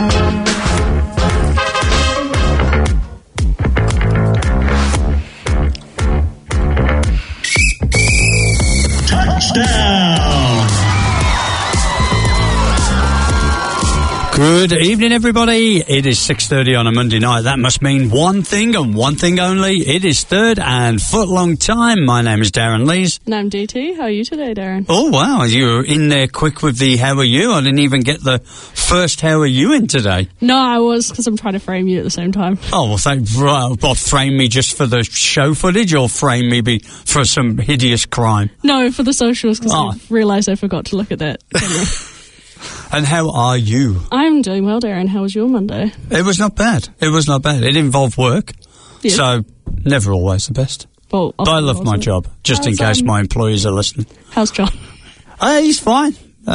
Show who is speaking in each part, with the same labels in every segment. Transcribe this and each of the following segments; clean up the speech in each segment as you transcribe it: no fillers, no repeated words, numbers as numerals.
Speaker 1: Good evening, everybody. It is 6:30 on a Monday night. That must mean one thing and one thing only. It is third and footlong time. My name is Darren Lees.
Speaker 2: And I'm DT. How are you today, Darren?
Speaker 1: Oh, wow. You were in there quick with the how are you. I didn't even get the first how are you in today.
Speaker 2: No, I was, because I'm trying to frame you at the same time.
Speaker 1: Oh, well, what, frame me just for the show footage or frame me for some hideous crime?
Speaker 2: No, for the socials, because I realised I forgot to look at that.
Speaker 1: And how are you?
Speaker 2: I'm doing well, Darren. How was your Monday?
Speaker 1: It was not bad. It involved work, so never always the best.
Speaker 2: Well,
Speaker 1: but I love my job, just in case my employees are listening.
Speaker 2: How's John?
Speaker 1: He's fine.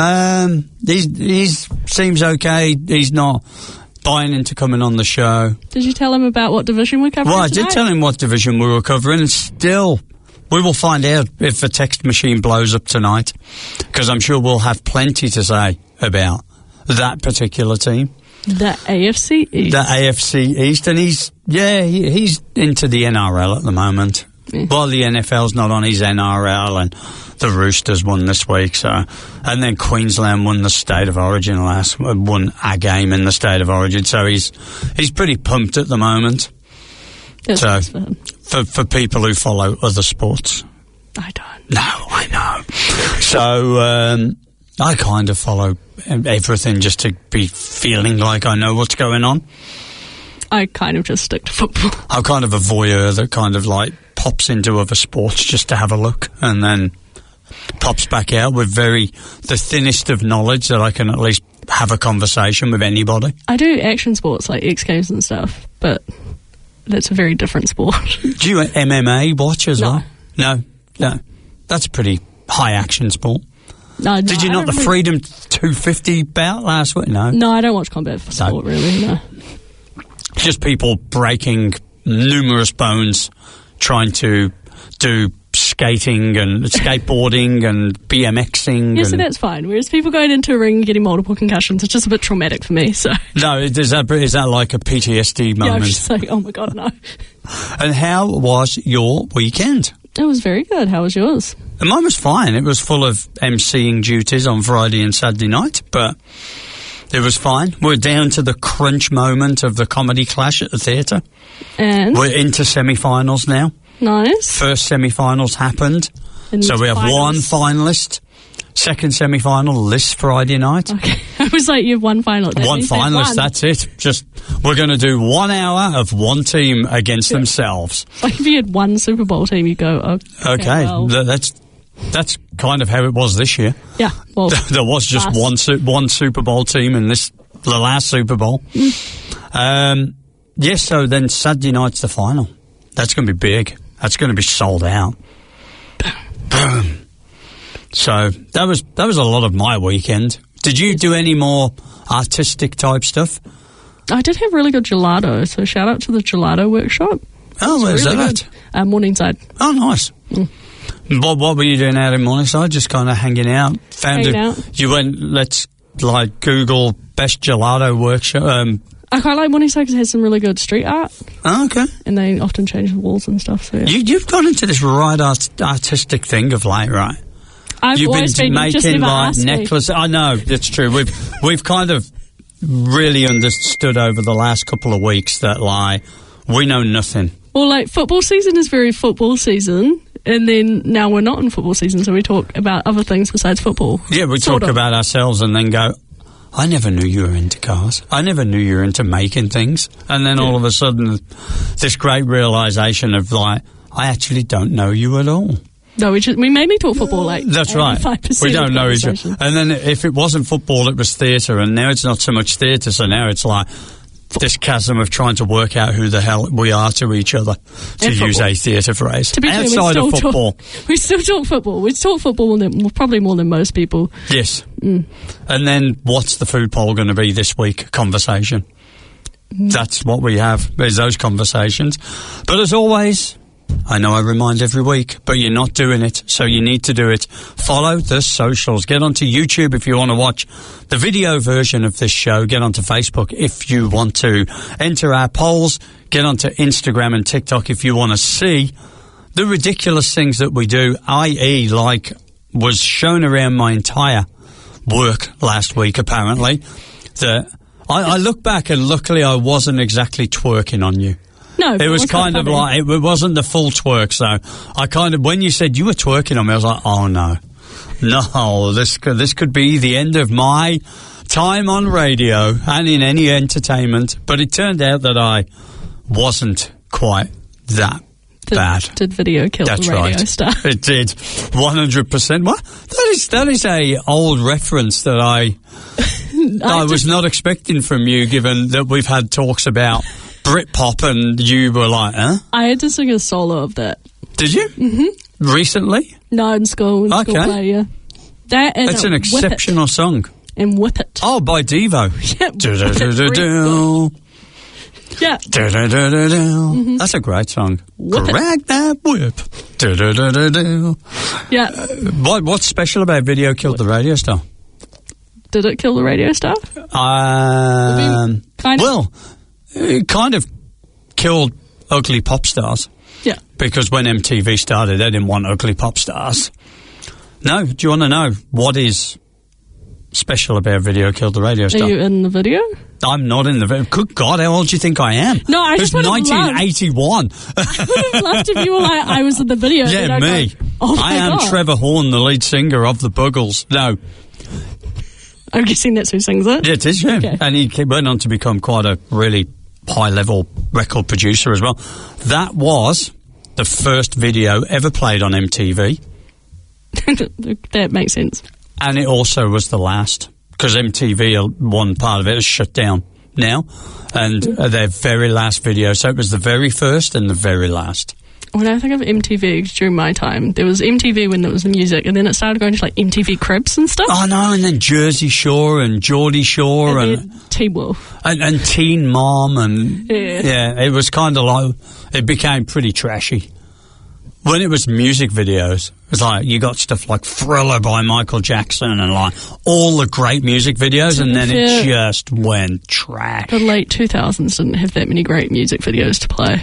Speaker 1: He seems okay. He's not buying into coming on the show.
Speaker 2: Did you tell him about what division we're covering
Speaker 1: Well, I
Speaker 2: tonight?
Speaker 1: did tell him what division we were covering, and still... we will find out if the text machine blows up tonight, because I'm sure we'll have plenty to say about that particular team.
Speaker 2: The AFC East.
Speaker 1: The AFC East, and he's into the NRL at the moment. Yeah. Well, the NFL's not on his NRL, and the Roosters won this week, and then Queensland won the State of Origin won a game in the State of Origin, so he's pretty pumped at the moment.
Speaker 2: That's nice for him.
Speaker 1: For people who follow other sports.
Speaker 2: I don't.
Speaker 1: No, I know. So, I kind of follow everything just to be feeling like I know what's going on.
Speaker 2: I kind of just stick to football.
Speaker 1: I'm kind of a voyeur that kind of like pops into other sports just to have a look and then pops back out with the thinnest of knowledge that I can at least have a conversation with anybody.
Speaker 2: I do action sports like X Games and stuff, but that's a very different sport.
Speaker 1: Do you MMA watch as well? No. That's a pretty high action sport.
Speaker 2: No,
Speaker 1: Did you not the Freedom 250 bout last week? No.
Speaker 2: No, I don't watch combat sport really, no.
Speaker 1: Just people breaking numerous bones trying to do skating and skateboarding and BMXing.
Speaker 2: Yes, and that's fine. Whereas people going into a ring and getting multiple concussions, it's just a bit traumatic for me. So
Speaker 1: no, is that like a PTSD moment?
Speaker 2: Yeah, I was just like, oh my God, no.
Speaker 1: And how was your weekend?
Speaker 2: It was very good. How was yours?
Speaker 1: Mine was fine. It was full of emceeing duties on Friday and Saturday night, but it was fine. We're down to the crunch moment of the comedy clash at the theatre.
Speaker 2: And?
Speaker 1: We're into semi-finals now.
Speaker 2: Nice.
Speaker 1: First semi-finals happened. So we have one finalist. Second semi-final this Friday night.
Speaker 2: Okay. I was like, you have one finalist.
Speaker 1: One finalist, that's it. We're going to do 1 hour of one team against themselves.
Speaker 2: Like if you had one Super Bowl team, you go, okay.
Speaker 1: Well. That's kind of how it was this year.
Speaker 2: Yeah. Well,
Speaker 1: there was just one Super Bowl team in the last Super Bowl. Yes, so then Saturday night's the final. That's going to be big. That's going to be sold out. Boom. So that was a lot of my weekend. Did you do any more artistic type stuff? I
Speaker 2: did have really good gelato, so shout out to the gelato workshop.
Speaker 1: Oh, where's
Speaker 2: really
Speaker 1: that at?
Speaker 2: Morningside.
Speaker 1: Oh, nice. What were you doing out in Morningside? Just kind of hanging out? You went, let's like Google best gelato workshop.
Speaker 2: I quite like Morningside because it has some really good street art.
Speaker 1: Oh, okay.
Speaker 2: And they often change the walls and stuff. So yeah.
Speaker 1: You've got into this right artistic thing of late, right?
Speaker 2: You've been making like
Speaker 1: necklaces. I know, that's true. We've kind of really understood over the last couple of weeks that like we know nothing.
Speaker 2: Well, like football season is very football season, and then now we're not in football season, so we talk about other things besides football.
Speaker 1: Yeah, we talk about ourselves and then go, I never knew you were into cars. I never knew you were into making things. And then all of a sudden, this great realisation of like, I actually don't know you at all.
Speaker 2: No, we mainly talk football, like
Speaker 1: that's right. We don't know each other. And then if it wasn't football, it was theatre, and now it's not so much theatre. So now it's like this chasm of trying to work out who the hell we are to each other, to use a theatre phrase.
Speaker 2: To be
Speaker 1: outside of football,
Speaker 2: we still talk football. We talk football probably more than most people.
Speaker 1: Yes. And then what's the food poll going to be this week? Conversation. That's what we have. Is those conversations. But as always, I know I remind every week, but you're not doing it, so you need to do it. Follow the socials. Get onto YouTube if you want to watch the video version of this show. Get onto Facebook if you want to enter our polls. Get onto Instagram and TikTok if you want to see the ridiculous things that we do, i.e. like was shown around my entire work last week, apparently. That I look back and luckily I wasn't exactly twerking on you.
Speaker 2: No,
Speaker 1: it was kind of like, it wasn't the full twerk, so I kind of, when you said you were twerking on me, I was like, oh no, this could be the end of my time on radio and in any entertainment, but it turned out that I wasn't quite that bad.
Speaker 2: Did video kill the radio star?
Speaker 1: It did, 100%. What? That is a old reference that I was not expecting from you, given that we've had talks about Britpop, and you were like, huh?
Speaker 2: I had to sing a solo of that.
Speaker 1: Did you? Mm-hmm. Recently?
Speaker 2: No, in school. School play, yeah. That and
Speaker 1: it's an exceptional song.
Speaker 2: And Whip It.
Speaker 1: Oh, by Devo.
Speaker 2: Yeah.
Speaker 1: Mm-hmm. That's a great song. Drag that whip.
Speaker 2: Yeah.
Speaker 1: What's special about Video Killed the Radio Star?
Speaker 2: Did it kill the radio star?
Speaker 1: It kind of killed ugly pop stars.
Speaker 2: Yeah.
Speaker 1: Because when MTV started, they didn't want ugly pop stars. No, do you want to know what is special about Video Killed the Radio Star?
Speaker 2: Are you in the video?
Speaker 1: I'm not in the video. Good God, how old do you think I am?
Speaker 2: No, I just
Speaker 1: would have 1981.
Speaker 2: I would have loved if you were like, I was in the video.
Speaker 1: Yeah, me.
Speaker 2: Go, oh
Speaker 1: I am
Speaker 2: God.
Speaker 1: Trevor Horn, the lead singer of the Buggles. No.
Speaker 2: I'm guessing that's who sings it?
Speaker 1: Yeah, it is, yeah.
Speaker 2: Okay.
Speaker 1: And he went on to become quite a really high-level record producer as well. That was the first video ever played on MTV.
Speaker 2: That makes sense.
Speaker 1: And it also was the last, because MTV, one part of it, is shut down now, and their very last video. So it was the very first and the very last.
Speaker 2: When I think of MTV during my time, there was MTV when there was the music, and then it started going to like MTV Cribs and stuff.
Speaker 1: Oh no, and then Jersey Shore and Geordie Shore and
Speaker 2: Teen Wolf
Speaker 1: and Teen Mom, and
Speaker 2: yeah,
Speaker 1: it was kind of like, it became pretty trashy. When it was music videos, it was like you got stuff like Thriller by Michael Jackson and like all the great music videos, and then it just went trash.
Speaker 2: The late 2000s didn't have that many great music videos to play.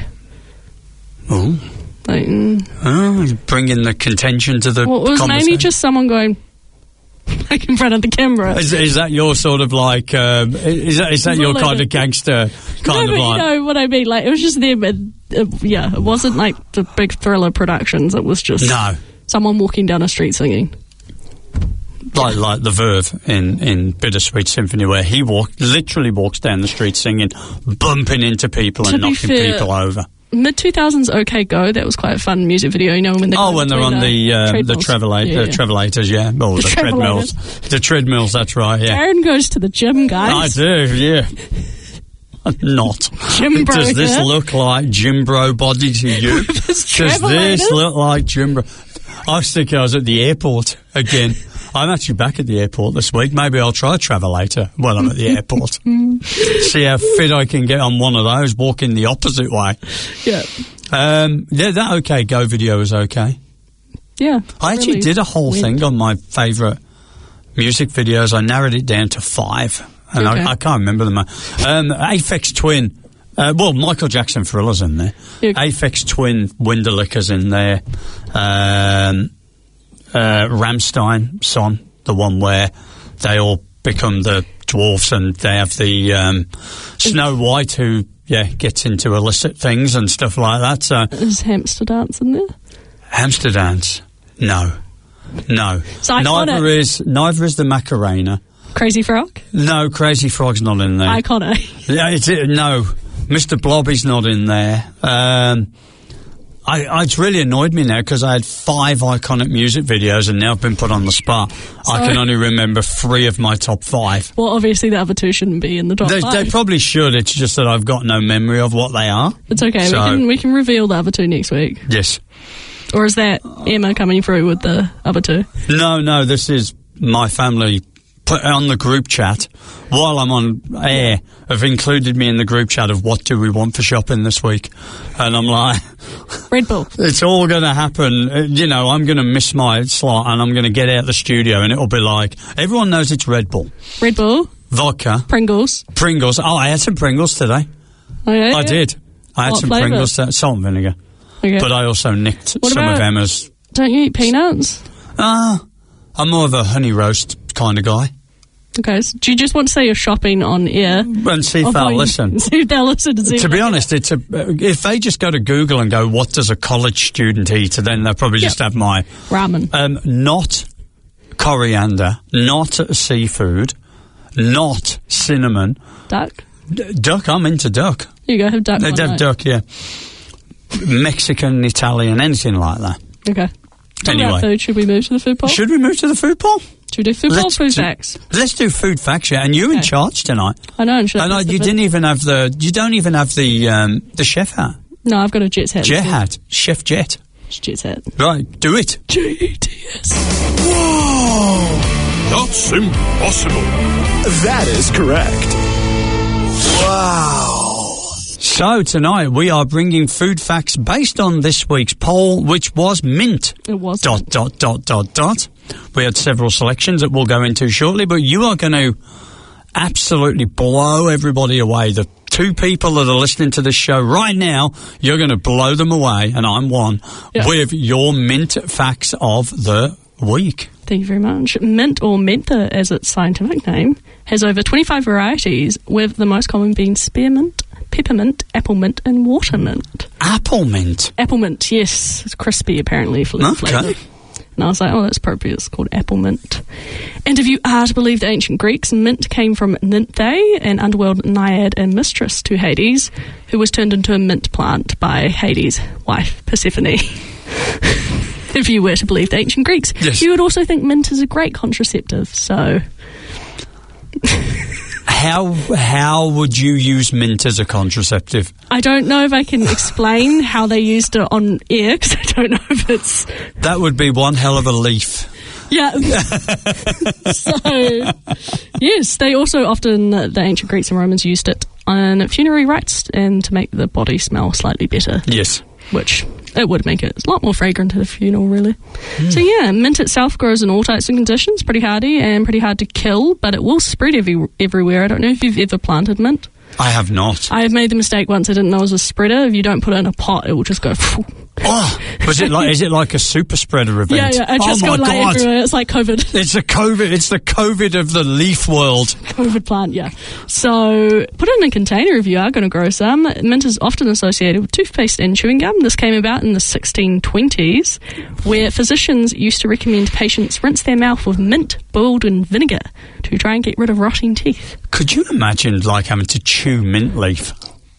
Speaker 1: Oh.
Speaker 2: Like,
Speaker 1: bringing the contention to the
Speaker 2: well, it was mainly just someone going like in front of the camera.
Speaker 1: Is that your sort of like is that your kind of gangster kind of like?
Speaker 2: You know what I mean? Like it was just them. It wasn't like the big Thriller productions. It was just someone walking down a street singing.
Speaker 1: Like the Verve in Bittersweet Symphony, where he literally walks down the street singing, bumping into people and knocking people over.
Speaker 2: Mid-2000s OK Go, that was quite a fun music video, you know, when they're
Speaker 1: when they're on the Trevelators, yeah. Oh, the treadmills. The treadmills, that's right, yeah.
Speaker 2: Aaron goes to the gym, guys.
Speaker 1: I do, yeah. Not.
Speaker 2: Gym bro.
Speaker 1: Does this look like gym bro body to you? Does this look like gym bro? I was thinking I was at the airport again. I'm actually back at the airport this week. Maybe I'll try Travelator while I'm at the airport. See how fit I can get on one of those, walking the opposite way.
Speaker 2: Yeah.
Speaker 1: That OK Go video was okay.
Speaker 2: Yeah.
Speaker 1: I actually did a whole thing on my favourite music videos. I narrowed it down to 5. And I can't remember them. Aphex Twin. Michael Jackson Thriller's in there. Yeah. Aphex Twin, Winderlicker's in there. Rammstein song, the one where they all become the dwarfs and they have the Snow White who gets into illicit things and stuff like that. So
Speaker 2: is Hamster Dance in there?
Speaker 1: Hamster Dance? No.
Speaker 2: So
Speaker 1: neither is the Macarena.
Speaker 2: Crazy Frog?
Speaker 1: No, Crazy Frog's not in there.
Speaker 2: Iconic.
Speaker 1: No, Mr. Blobby's not in there. It's really annoyed me now because I had 5 iconic music videos and now I've been put on the spot. I can only remember 3 of my top 5.
Speaker 2: Well, obviously the other 2 shouldn't be in the top 5.
Speaker 1: They probably should. It's just that I've got no memory of what they are.
Speaker 2: It's okay. So, we can reveal the other 2 next week.
Speaker 1: Yes.
Speaker 2: Or is that Emma coming through with the other 2?
Speaker 1: No. This is my family put on the group chat while I'm on air, have included me in the group chat of what do we want for shopping this week. And I'm like...
Speaker 2: Red Bull.
Speaker 1: It's all going to happen. You know, I'm going to miss my slot and I'm going to get out the studio and it'll be like, everyone knows it's Red Bull.
Speaker 2: Red Bull.
Speaker 1: Vodka.
Speaker 2: Pringles.
Speaker 1: Oh, I had some Pringles today.
Speaker 2: Oh, yeah?
Speaker 1: I did. I had some Pringles, salt and vinegar. Okay. But I also nicked some of Emma's.
Speaker 2: Don't you eat peanuts?
Speaker 1: I'm more of a honey roast kind of guy.
Speaker 2: Okay, so do you just want to say you're shopping on air?
Speaker 1: And see if they'll listen.
Speaker 2: See if they'll listen.
Speaker 1: To be honest, if they just go to Google and go, what does a college student eat, then they'll probably just have my...
Speaker 2: Ramen.
Speaker 1: Not coriander, not seafood, not cinnamon.
Speaker 2: Duck?
Speaker 1: Duck, I'm into duck.
Speaker 2: Here you go, have duck.
Speaker 1: They'd have duck, yeah. Mexican, Italian, anything like that.
Speaker 2: Okay.
Speaker 1: Anyway.
Speaker 2: About food, should we move to the food poll?
Speaker 1: Should we move to the food poll?
Speaker 2: Should we do food poll or food facts?
Speaker 1: Let's do food facts, yeah. And you're in charge tonight.
Speaker 2: I know.
Speaker 1: You don't even have the chef hat.
Speaker 2: No, I've got a Jets hat.
Speaker 1: Jet hat. Chef Jet.
Speaker 2: It's Jets hat.
Speaker 1: Right, do it.
Speaker 2: JETS.
Speaker 3: Whoa! That's impossible. That is correct. Wow.
Speaker 1: So tonight we are bringing food facts based on this week's poll, which was mint.
Speaker 2: It was. ... We
Speaker 1: had several selections that we'll go into shortly, but you are going to absolutely blow everybody away. The two people that are listening to this show right now, you're going to blow them away, and I'm one, with your mint facts of the week.
Speaker 2: Thank you very much. Mint, or mentha as its scientific name, has over 25 varieties, with the most common being spearmint, peppermint, apple mint, and watermint.
Speaker 1: Apple mint?
Speaker 2: Apple mint, yes. It's crispy, apparently, flavour. And I was like, that's appropriate. It's called apple mint. And if you are to believe the ancient Greeks, mint came from Nymphae, an underworld naiad and mistress to Hades, who was turned into a mint plant by Hades' wife, Persephone. If you were to believe the ancient Greeks.
Speaker 1: Yes.
Speaker 2: You would also think mint is a great contraceptive, so...
Speaker 1: How would you use mint as a contraceptive?
Speaker 2: I don't know if I can explain how they used it on air, because I don't know if it's...
Speaker 1: That would be one hell of a leaf.
Speaker 2: Yeah. So, yes, they also often, the ancient Greeks and Romans used it on funerary rites and to make the body smell slightly better.
Speaker 1: Yes.
Speaker 2: Which it would make it a lot more fragrant at a funeral, really. So yeah, mint itself grows in all types of conditions, pretty hardy and pretty hard to kill, but it will spread everywhere. I don't know if you've ever planted mint.
Speaker 1: I have not.
Speaker 2: I have made the mistake once. I didn't know it was a spreader. If you don't put it in a pot, it will just go...
Speaker 1: Oh, is it like a super spreader event?
Speaker 2: Yeah, it just got like everywhere. It's like COVID.
Speaker 1: It's the COVID of the leaf world.
Speaker 2: COVID plant, yeah. So put it in a container if you are going to grow some. Mint is often associated with toothpaste and chewing gum. This came about in the 1620s, where physicians used to recommend patients rinse their mouth with mint boiled in vinegar to try and get rid of rotting teeth.
Speaker 1: Could you imagine like having to chew mint leaf?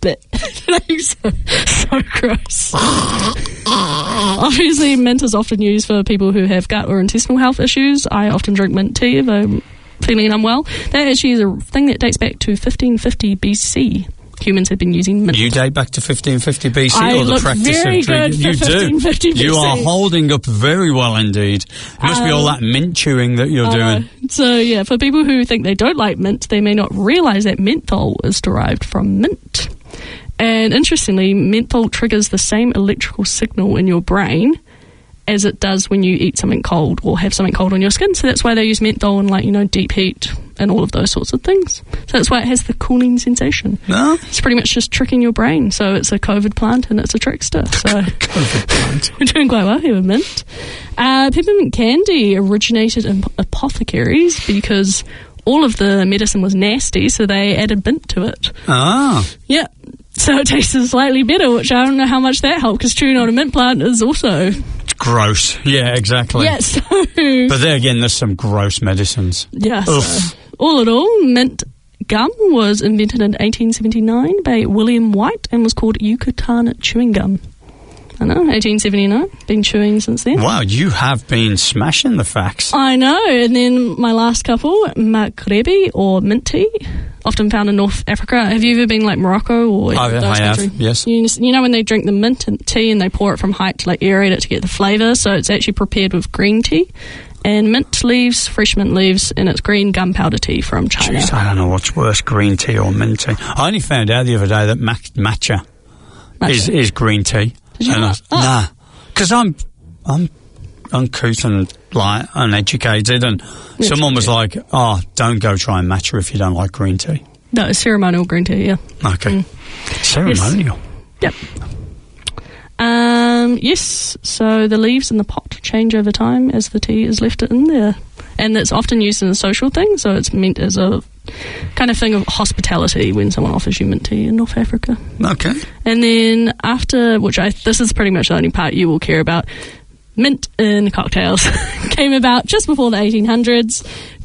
Speaker 2: So gross. Obviously, mint is often used for people who have gut or intestinal health issues. I often drink mint tea if I'm feeling unwell. That actually is a thing that dates back to 1550 BC. Humans have been using mint.
Speaker 1: You date back to 1550 BC, or the practice of drinking? You do. You are holding up very well indeed. It must be all that mint chewing that you're doing.
Speaker 2: So yeah, for people who think they don't like mint, they may not realise that menthol is derived from mint. And interestingly, menthol triggers the same electrical signal in your brain as it does when you eat something cold or have something cold on your skin. So that's why they use menthol in, deep heat and all of those sorts of things. So that's why it has the cooling sensation. No? It's pretty much just tricking your brain. So it's a COVID plant and it's a trickster. So
Speaker 1: COVID plant.
Speaker 2: We're doing quite well here with mint. Peppermint candy originated in apothecaries because all of the medicine was nasty, so they added mint to it.
Speaker 1: Ah.
Speaker 2: Yeah. So it tasted slightly better, which I don't know how much that helped, because chewing on a mint plant is also...
Speaker 1: gross. Yeah, exactly.
Speaker 2: Yeah, so...
Speaker 1: But there again, there's some gross medicines.
Speaker 2: Yeah, so all in all, mint gum was invented in 1879 by William White and was called Yucatan chewing gum. I know, 1879. Been chewing since then.
Speaker 1: Wow, you have been smashing the facts.
Speaker 2: I know. And then my last couple, makrebe or mint tea, often found in North Africa. Have you ever been like Morocco or
Speaker 1: I have, yes.
Speaker 2: You know when they drink the mint tea and they pour it from height to like aerate it to get the flavour? So it's actually prepared with green tea and mint leaves, fresh mint leaves, and it's green gunpowder tea from China.
Speaker 1: Jeez, I don't know what's worse, green tea or mint tea. I only found out the other day that matcha. Is green tea.
Speaker 2: Did you know?
Speaker 1: Nah, because I'm uncouth and like uneducated, and someone was like, "Oh, don't go try matcha if you don't like green tea."
Speaker 2: No, it's ceremonial green tea. Yeah.
Speaker 1: Okay. Ceremonial.
Speaker 2: Yes. Yep. Yes. So the leaves in the pot change over time as the tea is left in there, and it's often used in a social thing. So it's meant as a kind of thing of hospitality when someone offers you mint tea in North Africa.
Speaker 1: Okay.
Speaker 2: And then after, this is pretty much the only part you will care about, mint in cocktails came about just before the 1800s.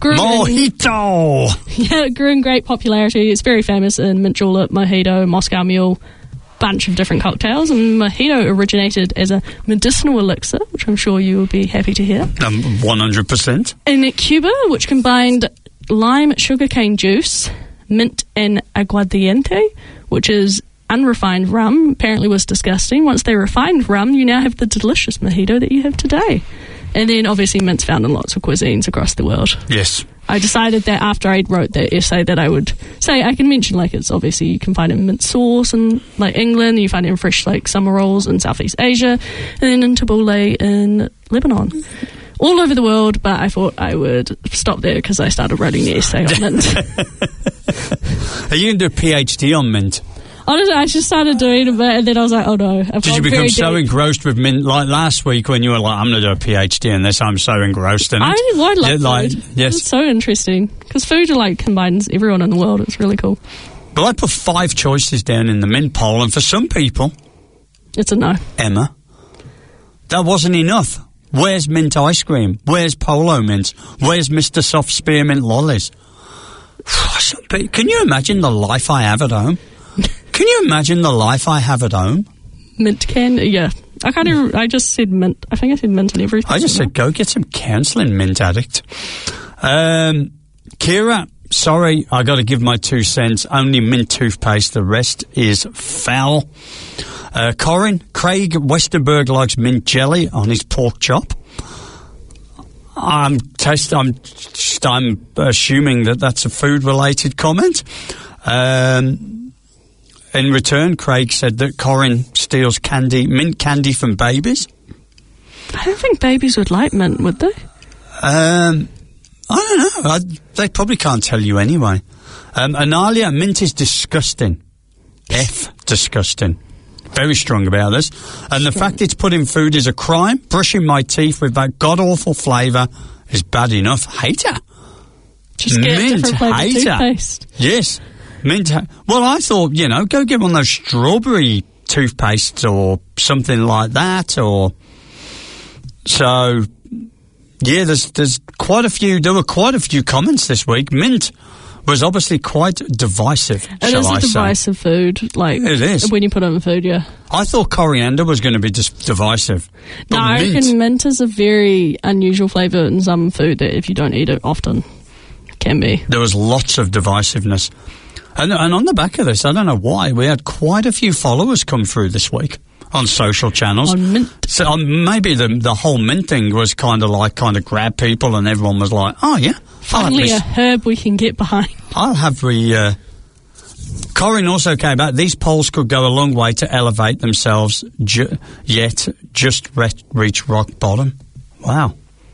Speaker 1: Mojito!
Speaker 2: Grew in great popularity. It's very famous in mint julep, mojito, Moscow Mule, bunch of different cocktails. And mojito originated as a medicinal elixir, which I'm sure you will be happy to hear.
Speaker 1: 100%.
Speaker 2: In Cuba, which combined lime sugarcane juice, mint and aguardiente, which is unrefined rum, apparently was disgusting. Once they refined rum, you now have the delicious mojito that you have today. And then obviously mint's found in lots of cuisines across the world.
Speaker 1: Yes.
Speaker 2: I decided that after I wrote that essay that I would say, I can mention, like, it's obviously you can find it in mint sauce in like England, you find it in fresh like summer rolls in Southeast Asia, and then in tabbouleh in Lebanon. All over the world, but I thought I would stop there because I started writing the essay on mint.
Speaker 1: Are you going to do a PhD on mint?
Speaker 2: Honestly, I just started doing it, and then I was like, oh no.
Speaker 1: Did you become so engrossed with mint, like last week when you were like, I'm going to do a PhD in this, I'm so engrossed in it?
Speaker 2: I love food.
Speaker 1: Yes.
Speaker 2: It's so interesting, because food like combines everyone in the world. It's really cool.
Speaker 1: Well, I put 5 choices down in the mint poll, and for some people...
Speaker 2: It's a no.
Speaker 1: Emma, that wasn't enough. Where's mint ice cream? Where's Polo Mint? Where's Mr. Soft Spearmint lollies? Can you imagine the life I have at home? Can you imagine the life I have at home?
Speaker 2: Mint can, yeah. I just said mint. I think I said mint and everything.
Speaker 1: I just said go get some counselling, mint addict. Kira, sorry, I got to give my 2 cents. Only mint toothpaste. The rest is foul. Corin, Craig Westerberg likes mint jelly on his pork chop. I'm assuming that that's a food-related comment. In return, Craig said that Corin steals mint candy from babies.
Speaker 2: I don't think babies would like mint, would they?
Speaker 1: I don't know. They probably can't tell you anyway. Analia, mint is disgusting. Disgusting. Very strong about this. And the fact it's put in food is a crime. Brushing my teeth with that god-awful flavour is bad enough. Hater.
Speaker 2: Just get a different flavour toothpaste.
Speaker 1: Yes. Mint. Well, I thought, go get one of those strawberry toothpastes or something like that. Or so, yeah. There's quite a few. There were quite a few comments this week. Mint was obviously quite divisive.
Speaker 2: It is a divisive food. Like
Speaker 1: it is
Speaker 2: when you put it in food. Yeah.
Speaker 1: I thought coriander was going to be divisive.
Speaker 2: No, I reckon mint is a very unusual flavour in some food that if you don't eat it often, can be.
Speaker 1: There was lots of divisiveness. And on the back of this, I don't know why, we had quite a few followers come through this week on social channels.
Speaker 2: On mint.
Speaker 1: So maybe the whole mint thing was kind of grab people and everyone was like, oh yeah.
Speaker 2: Finally a herb we can get behind.
Speaker 1: Corin also came back. These polls could go a long way to elevate themselves, yet just reach rock bottom. Wow.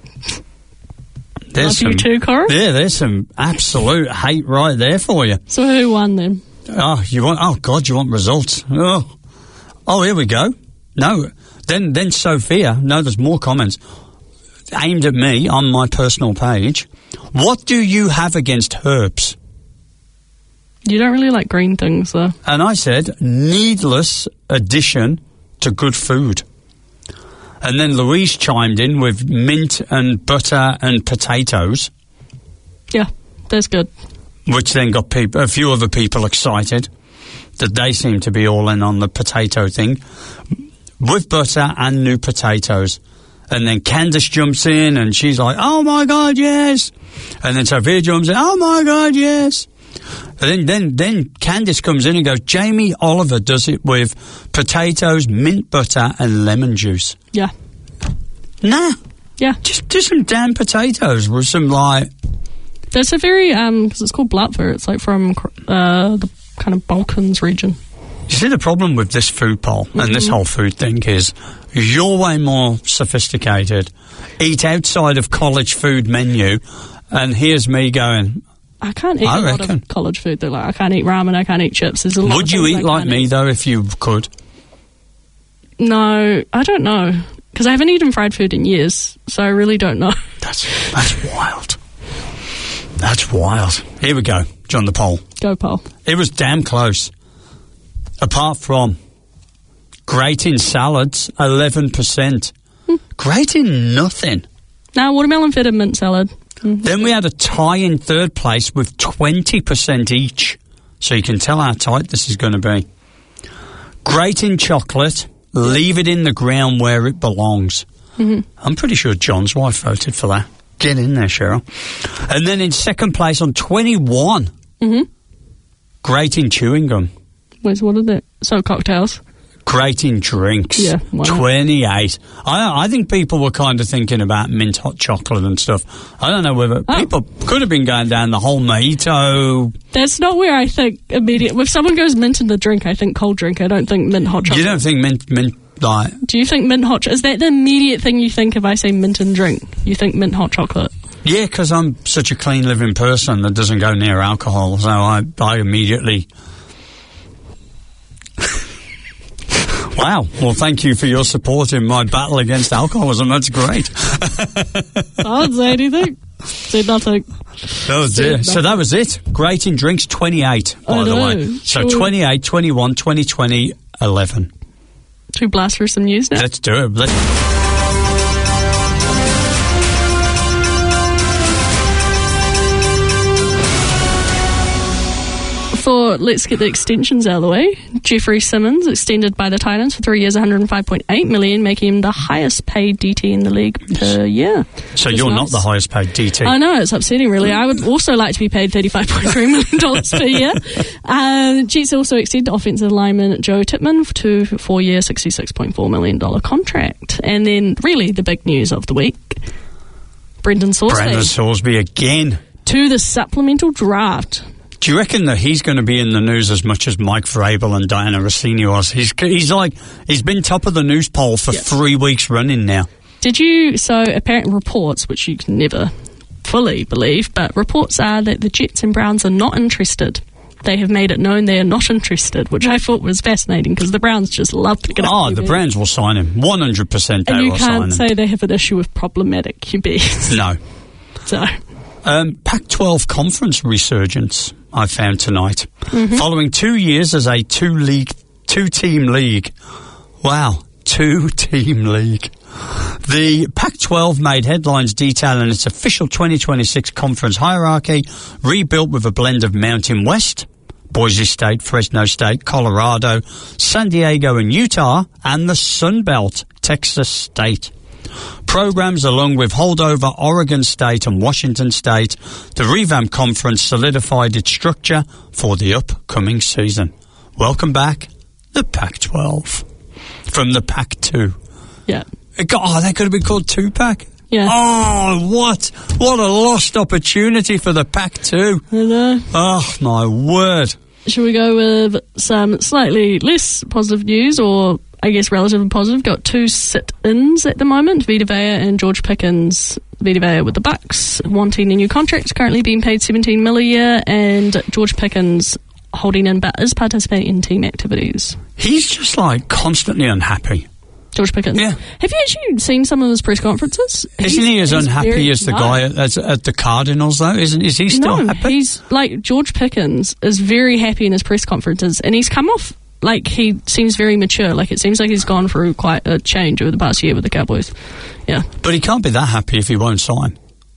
Speaker 2: Love you too, Corin.
Speaker 1: Yeah, there's some absolute hate right there for you.
Speaker 2: So who won then?
Speaker 1: You want results? Oh, here we go. No, then Sophia. No, there's more comments aimed at me on my personal page. What do you have against herbs?
Speaker 2: You don't really like green things, though.
Speaker 1: And I said, needless addition to good food. And then Louise chimed in with mint and butter and potatoes.
Speaker 2: Yeah, that's good.
Speaker 1: Which then got a few other people excited that they seem to be all in on the potato thing. With butter and new potatoes. And then Candace jumps in and she's like, oh my God, yes. And then Sophia jumps in, oh my God, yes. And then Candace comes in and goes, Jamie Oliver does it with potatoes, mint butter and lemon juice.
Speaker 2: Yeah.
Speaker 1: Nah.
Speaker 2: Yeah.
Speaker 1: Just do some damn potatoes with some, like...
Speaker 2: There's a very, because it's called Blatver, it's like from the kind of Balkans region.
Speaker 1: You see, the problem with this food poll and this whole food thing is you're way more sophisticated, eat outside of college food menu, and here's me going...
Speaker 2: I can't eat a lot of college food, though. Like, I can't eat ramen, I can't eat chips. There's a lot
Speaker 1: Would you eat like me, though, if you could?
Speaker 2: No, I don't know. Because I haven't eaten fried food in years, so I really don't know.
Speaker 1: That's wild. That's wild. Here we go. John the poll.
Speaker 2: Go poll.
Speaker 1: It was damn close. Apart from grating salads, 11%. Grating nothing.
Speaker 2: Now, watermelon feta mint salad.
Speaker 1: Then we had a tie in third place with 20% each. So you can tell how tight this is going to be. Grating chocolate, leave it in the ground where it belongs. I'm pretty sure John's wife voted for that. Get in there, Cheryl. And then in second place on 21, grating chewing gum.
Speaker 2: What is it? So cocktails.
Speaker 1: Grating drinks.
Speaker 2: Yeah, why not?
Speaker 1: 28. I think people were kind of thinking about mint hot chocolate and stuff. I don't know whether people could have been going down the whole mojito.
Speaker 2: That's not where I think immediate. If someone goes mint in the drink, I think cold drink. I don't think mint hot chocolate.
Speaker 1: You don't think mint like...
Speaker 2: Do you think mint hot chocolate? Is that the immediate thing you think if I say mint and drink? You think mint hot chocolate?
Speaker 1: Yeah, because I'm such a clean living person that doesn't go near alcohol, so I immediately... Wow. Well, thank you for your support in my battle against alcoholism. That's great.
Speaker 2: I didn't say anything. Said nothing.
Speaker 1: Oh, dear. So that was it. Grating drinks, 28, by the way. So 28, 21, 2020, 11.
Speaker 2: Should we blast for some news now?
Speaker 1: Let's do it.
Speaker 2: Let's get the extensions out of the way. Jeffrey Simmons extended by the Titans for 3 years, $105.8 million, making him the highest paid DT in the league per year.
Speaker 1: So you're not the highest paid DT.
Speaker 2: I know, it's upsetting, really. I would also like to be paid $35.3 million per year. Jets also extended offensive lineman Joe Tippmann to a 4-year, $66.4 million contract. And then, really, the big news of the week, Brendan Sorsby
Speaker 1: again.
Speaker 2: To the supplemental draft.
Speaker 1: Do you reckon that he's going to be in the news as much as Mike Vrabel and Diana Rossini was? He's been top of the news poll for 3 weeks running now.
Speaker 2: So apparent reports, which you can never fully believe, but reports are that the Jets and Browns are not interested. They have made it known they are not interested, which I thought was fascinating because the Browns just love picking up QBs.
Speaker 1: The Browns will sign him. 100% they will sign him.
Speaker 2: And you can't say they have an issue with problematic QBs.
Speaker 1: No.
Speaker 2: So...
Speaker 1: Pac-12 conference resurgence, I found tonight. Following 2 years as a two-team league. Wow, two-team league. The Pac-12 made headlines detailing its official 2026 conference hierarchy, rebuilt with a blend of Mountain West, Boise State, Fresno State, Colorado, San Diego and Utah, and the Sun Belt, Texas State. Programs along with holdover Oregon State and Washington State, the revamped conference solidified its structure for the upcoming season. Welcome back, the Pac-12 from the Pac-2.
Speaker 2: Yeah.
Speaker 1: They could have been called 2-Pac.
Speaker 2: Yeah.
Speaker 1: Oh, what a lost opportunity for the Pac-2.
Speaker 2: I know.
Speaker 1: Oh, my word.
Speaker 2: Should we go with some slightly less positive news, or I guess relatively positive? Got 2 sit-ins at the moment, Vita Vea and George Pickens. Vita Vea with the Bucks, wanting a new contract, currently being paid $17 million a year, and George Pickens holding in but is participating in team activities.
Speaker 1: He's just constantly unhappy.
Speaker 2: George Pickens.
Speaker 1: Yeah.
Speaker 2: Have you actually seen some of his press conferences?
Speaker 1: Isn't he as unhappy as the guy at the Cardinals, though? Is he still happy?
Speaker 2: He's George Pickens is very happy in his press conferences, and he's come off he seems very mature. It seems like he's gone through quite a change over the past year with the Cowboys. Yeah. But
Speaker 1: he can't be that happy if he won't sign.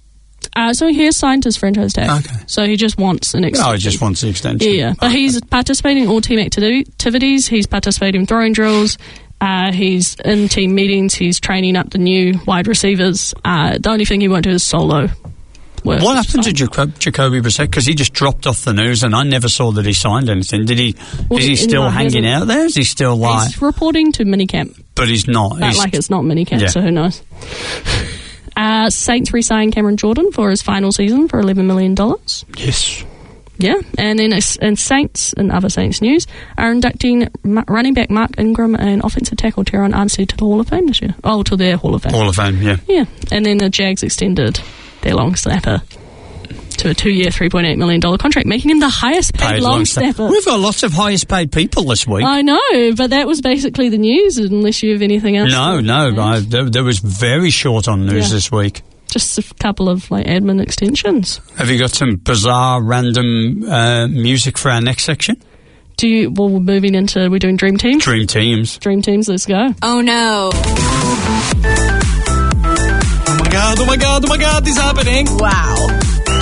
Speaker 2: So he has signed his franchise tag. Okay. So he just wants an extension.
Speaker 1: Oh, he just wants the extension.
Speaker 2: Yeah. But he's participating in all team activities. He's participating in throwing drills. He's in team meetings. He's training up the new wide receivers. The only thing he won't do is solo work.
Speaker 1: What happened to Jacoby Brissett? Because he just dropped off the news, and I never saw that he signed anything. Did he? Is he still hanging out there? Is he still
Speaker 2: He's reporting to minicamp.
Speaker 1: But he's not.
Speaker 2: It's not minicamp, so who knows? Saints re-signed Cameron Jordan for his final season for $11 million.
Speaker 1: Yes.
Speaker 2: Yeah, and then in other Saints news, are inducting running back Mark Ingram and offensive tackle Teron Armstead to the Hall of Fame this year. Oh, to their Hall of Fame.
Speaker 1: Hall of Fame, yeah.
Speaker 2: Yeah, and then the Jags extended their long snapper to a 2-year, $3.8 million contract, making him the highest paid long snapper.
Speaker 1: We've got lots of highest paid people this week.
Speaker 2: I know, but that was basically the news, unless you have anything else.
Speaker 1: No, there was very short on news this week.
Speaker 2: Just a couple of admin extensions.
Speaker 1: Have you got some bizarre, random music for our next section?
Speaker 2: We're moving into, we're doing Dream Teams?
Speaker 1: Dream Teams.
Speaker 2: Dream Teams, let's go.
Speaker 4: Oh no.
Speaker 3: Oh my god, this is happening.
Speaker 4: Wow.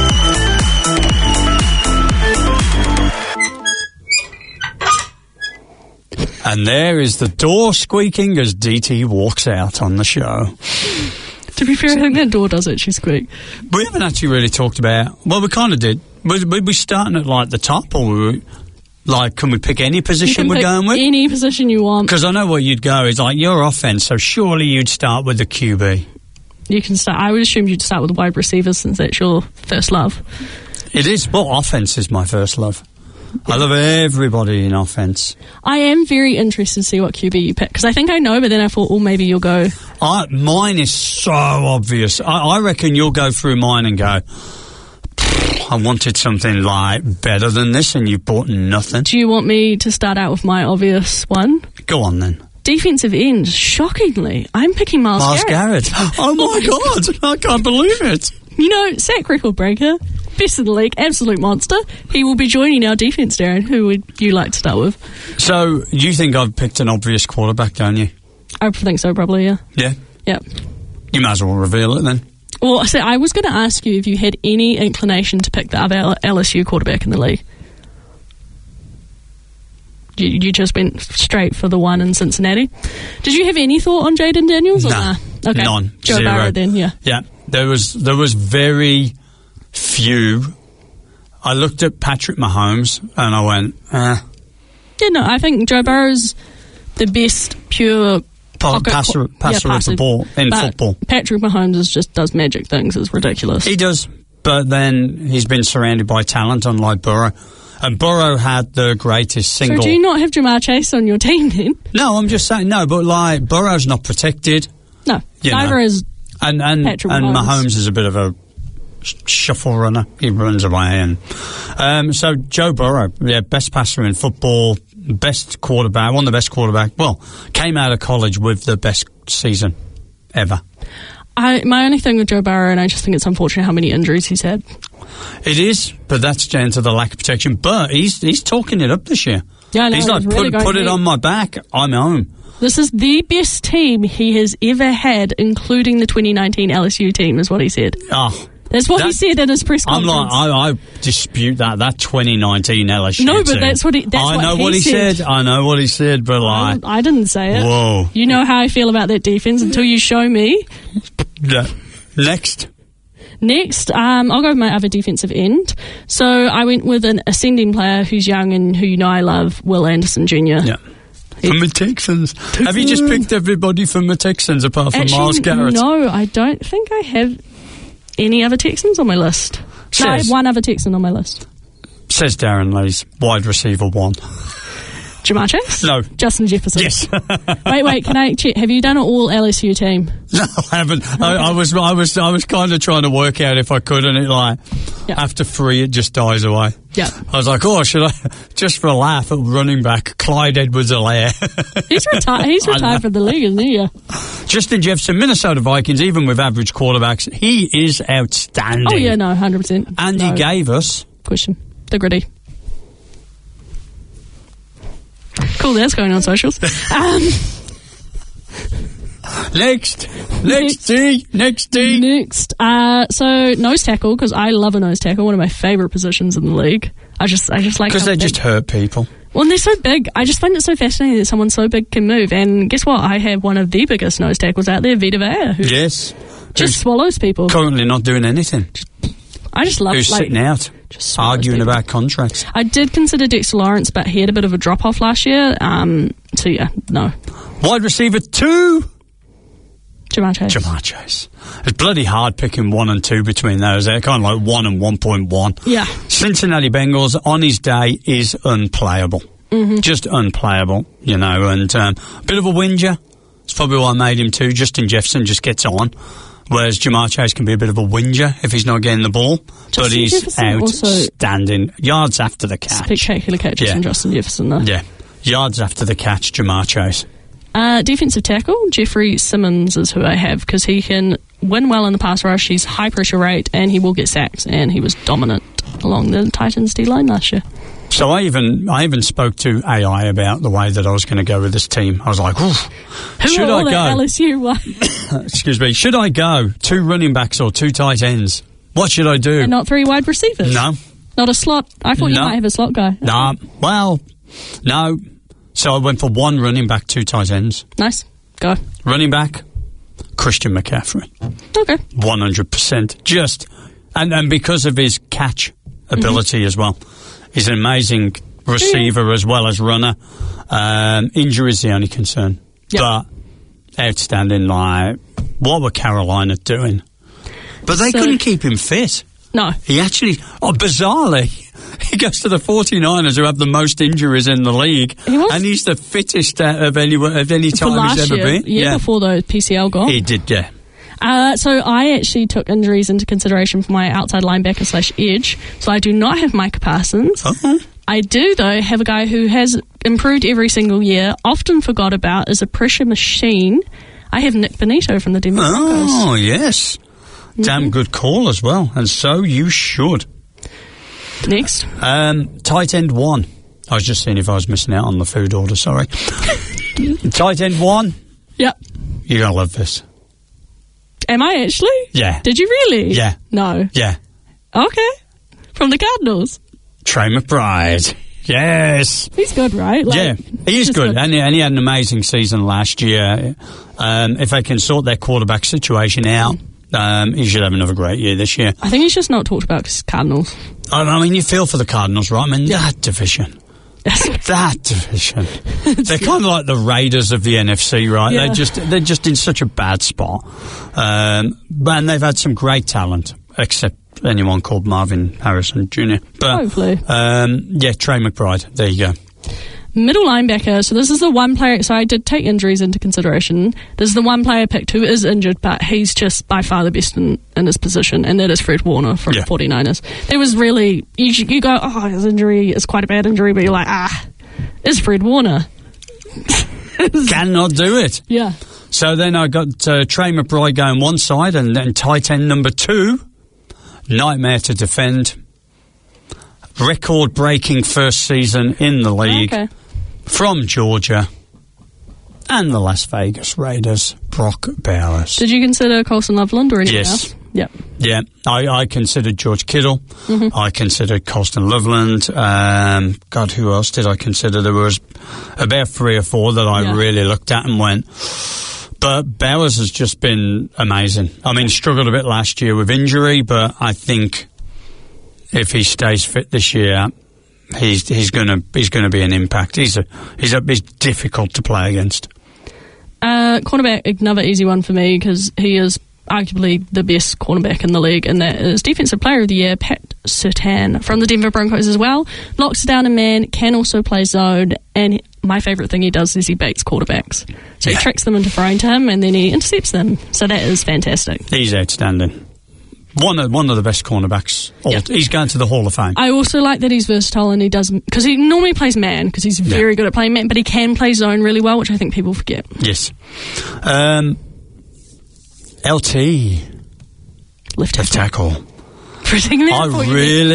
Speaker 1: And there is the door squeaking as DT walks out on the show.
Speaker 2: To be fair, I think that door does actually squeak.
Speaker 1: We haven't actually really talked about... Well, we kind of did. Were we starting at, the top, or were we, can we pick any position we're going with?
Speaker 2: Any position you want.
Speaker 1: Because I know what you'd go is, your offence, so surely you'd start with the QB.
Speaker 2: You can start... I would assume you'd start with the wide receivers, since that's your first love.
Speaker 1: It is. Well, offence is my first love. I love everybody in offence.
Speaker 2: I am very interested to see what QB you pick, because I think I know, but then I thought, maybe you'll go...
Speaker 1: Mine is so obvious. I reckon you'll go through mine and go, I wanted something better than this, and you bought nothing.
Speaker 2: Do you want me to start out with my obvious one?
Speaker 1: Go on then.
Speaker 2: Defensive end, shockingly, I'm picking Myles
Speaker 1: Garrett. Oh my God, I can't believe it.
Speaker 2: Sack record breaker, best in the league, absolute monster. He will be joining our defence, Darren. Who would you like to start with?
Speaker 1: So, you think I've picked an obvious quarterback, don't you?
Speaker 2: I think so, probably, yeah.
Speaker 1: Yeah?
Speaker 2: Yeah.
Speaker 1: You might as well reveal it then.
Speaker 2: Well, I was going to ask you if you had any inclination to pick the other LSU quarterback in the league. You just went straight for the one in Cincinnati. Did you have any thought on Jaden Daniels?
Speaker 1: Nah,
Speaker 2: okay.
Speaker 1: None.
Speaker 2: Joe
Speaker 1: Zero.
Speaker 2: Burrow then, yeah.
Speaker 1: Yeah, there was very few. I looked at Patrick Mahomes and I went,
Speaker 2: Yeah, no, I think Joe Burrow's the best pure
Speaker 1: passer of the ball in football.
Speaker 2: Patrick Mahomes does magic things. It's ridiculous.
Speaker 1: He does, but then he's been surrounded by talent, unlike Burrow. And Burrow had the greatest single...
Speaker 2: So do you not have Jamar Chase on your team then?
Speaker 1: No, I'm just saying, no, but Burrow's not protected.
Speaker 2: No, neither is
Speaker 1: and
Speaker 2: Patrick
Speaker 1: and
Speaker 2: Mahomes.
Speaker 1: Mahomes is a bit of a shuffle runner. He runs away. And so Joe Burrow, best passer in football, best quarterback, one of the best quarterbacks. Well, came out of college with the best season ever.
Speaker 2: My only thing with Joe Burrow, and I just think it's unfortunate how many injuries he's had.
Speaker 1: It is, but that's down to the lack of protection. But he's talking it up this year.
Speaker 2: Yeah, I know,
Speaker 1: he's like,
Speaker 2: really
Speaker 1: put it on my back, I'm home.
Speaker 2: This is the best team he has ever had, including the 2019 LSU team, is what he said.
Speaker 1: Oh,
Speaker 2: that's what he said in his press conference.
Speaker 1: I dispute that 2019 LSU
Speaker 2: No, but
Speaker 1: team.
Speaker 2: that's what he said.
Speaker 1: I know what he said, but
Speaker 2: I didn't say it.
Speaker 1: Whoa.
Speaker 2: You know how I feel about that defense until you show me.
Speaker 1: Yeah. Next,
Speaker 2: I'll go with my other defensive end. So I went with an ascending player who's young and who I love, Will Anderson Jr.
Speaker 1: Yeah. From the Texans. Have you just picked everybody from the Texans apart from Myles Garrett?
Speaker 2: No, I don't think I have any other Texans on my list. No, I have one other Texan on my list.
Speaker 1: Says Darren Lee's wide receiver 1.
Speaker 2: Jamar Chase?
Speaker 1: No.
Speaker 2: Justin Jefferson?
Speaker 1: Yes.
Speaker 2: Wait, can I check? Have you done an all LSU team?
Speaker 1: No, I haven't. I was kind of trying to work out if I could, and after 3 it just dies away.
Speaker 2: Yeah.
Speaker 1: I was like, should I, just for a laugh at running back, Clyde Edwards-Helaire.
Speaker 2: He's retired from the league, isn't he? Yeah.
Speaker 1: Justin Jefferson, Minnesota Vikings, even with average quarterbacks, he is outstanding.
Speaker 2: Oh yeah, no, 100%.
Speaker 1: And he gave us...
Speaker 2: Question. The gritty. Cool, that's going on socials.
Speaker 1: Next.
Speaker 2: So nose tackle, because I love a nose tackle, one of my favourite positions in the league. I just like
Speaker 1: because they just hurt people.
Speaker 2: Well, and they're so big. I just find it so fascinating that someone so big can move. And guess what? I have one of the biggest nose tackles out there, Vita Vea, who just swallows people.
Speaker 1: Currently not doing anything.
Speaker 2: I just love
Speaker 1: who's sitting out, just arguing about contracts.
Speaker 2: I did consider Dexter Lawrence, but he had a bit of a drop off last year. So yeah, no.
Speaker 1: Wide receiver 2.
Speaker 2: Jamar Chase.
Speaker 1: Jamar Chase. It's bloody hard picking 1 and 2 between those. They're kind of like 1 and 1.1.
Speaker 2: Yeah.
Speaker 1: Cincinnati Bengals on his day is unplayable. Just unplayable, you know, and a bit of a whinger. It's probably why I made him 2. Justin Jefferson just gets on, whereas Jamar Chase can be a bit of a whinger if he's not getting the ball.
Speaker 2: Justin
Speaker 1: but he's
Speaker 2: Jefferson
Speaker 1: outstanding. Yards after the catch.
Speaker 2: Spectacular catches from Justin Jefferson, though.
Speaker 1: Yeah. Yards after the catch, Jamar Chase.
Speaker 2: Defensive tackle, Jeffrey Simmons is who I have, because he can win well in the pass rush, he's high pressure rate, and he will get sacks, and he was dominant along the Titans D-line last year.
Speaker 1: So I even spoke to AI about the way that I was going to go with this team. I was like, should I go?
Speaker 2: LSU
Speaker 1: Excuse me. Should I go 2 running backs or 2 tight ends? What should I do?
Speaker 2: and not 3 wide receivers?
Speaker 1: No.
Speaker 2: Not a slot? I thought you might have a slot guy.
Speaker 1: No. Well, no. So I went for 1 running back, 2 tight ends.
Speaker 2: Nice. Go.
Speaker 1: Running back, Christian McCaffrey.
Speaker 2: Okay.
Speaker 1: 100%. Just, and because of his catch ability as well. He's an amazing receiver as well as runner. Injury is the only concern.
Speaker 2: Yep.
Speaker 1: But outstanding. Like, what were Carolina doing? But they couldn't keep him fit.
Speaker 2: No.
Speaker 1: He actually, bizarrely, he goes to the 49ers who have the most injuries in the league. And he's the fittest of any time he's ever been.
Speaker 2: Yeah, before the PCL got.
Speaker 1: He did, yeah.
Speaker 2: So I actually took injuries into consideration for my outside linebacker / edge. So I do not have Micah Parsons.
Speaker 1: Uh-huh.
Speaker 2: I do, though, have a guy who has improved every single year, often forgot about, is a pressure machine. I have Nick Benito from the Denver Broncos.
Speaker 1: Oh, yes. Damn good call as well. And so you should.
Speaker 2: Next.
Speaker 1: Tight end 1. I was just seeing if I was missing out on the food order, sorry. Tight end 1.
Speaker 2: Yep.
Speaker 1: You're going to love this.
Speaker 2: Am I actually?
Speaker 1: Yeah.
Speaker 2: Did you really?
Speaker 1: Yeah.
Speaker 2: No.
Speaker 1: Yeah.
Speaker 2: Okay. From the Cardinals.
Speaker 1: Trey McBride. Yes.
Speaker 2: He's good, right?
Speaker 1: Yeah, he is good. And he had an amazing season last year. If they can sort their quarterback situation out, he should have another great year this year.
Speaker 2: I think he's just not talked about because Cardinals.
Speaker 1: I mean, you feel for the Cardinals, right? I mean, that division. That division. They're kind of like the Raiders of the NFC, right?
Speaker 2: Yeah.
Speaker 1: They're just in such a bad spot. And they've had some great talent, except anyone called Marvin Harrison Jr. But,
Speaker 2: hopefully.
Speaker 1: Yeah, Trey McBride. There you go.
Speaker 2: Middle linebacker. So this is the one player. So I did take injuries into consideration. This is the one player picked who is injured, but he's just by far the best in his position, and that is Fred Warner from the 49ers. There was really, you go, oh, his injury is quite a bad injury, but you're like, it's Fred Warner.
Speaker 1: Cannot do it.
Speaker 2: Yeah.
Speaker 1: So then I got Trey McBride going one side, and then tight end number 2, nightmare to defend. Record-breaking first season in the league.
Speaker 2: Okay.
Speaker 1: From Georgia and the Las Vegas Raiders, Brock Bowers.
Speaker 2: Did you consider Colson Loveland or anyone else? Yep.
Speaker 1: Yeah, I considered George Kittle. Mm-hmm. I considered Colston Loveland. God, who else did I consider? There was about 3 or 4 that I really looked at and went. But Bowers has just been amazing. I mean, struggled a bit last year with injury, but I think if he stays fit this year, he's going to be an impact. He's difficult to play against.
Speaker 2: Cornerback, another easy one for me because he is arguably the best cornerback in the league, and that is Defensive Player of the Year, Pat Surtain from the Denver Broncos as well. Locks down a man, can also play zone, and my favourite thing he does is he baits quarterbacks. So he tricks them into throwing to him, and then he intercepts them. So that is fantastic.
Speaker 1: He's outstanding. One of the best cornerbacks. He's going to the Hall of Fame.
Speaker 2: I also like that he's versatile and he does, because he normally plays man, because he's very good at playing man, but he can play zone really well, which I think people forget.
Speaker 1: Yes. LT.
Speaker 2: Left
Speaker 1: tackle.
Speaker 2: I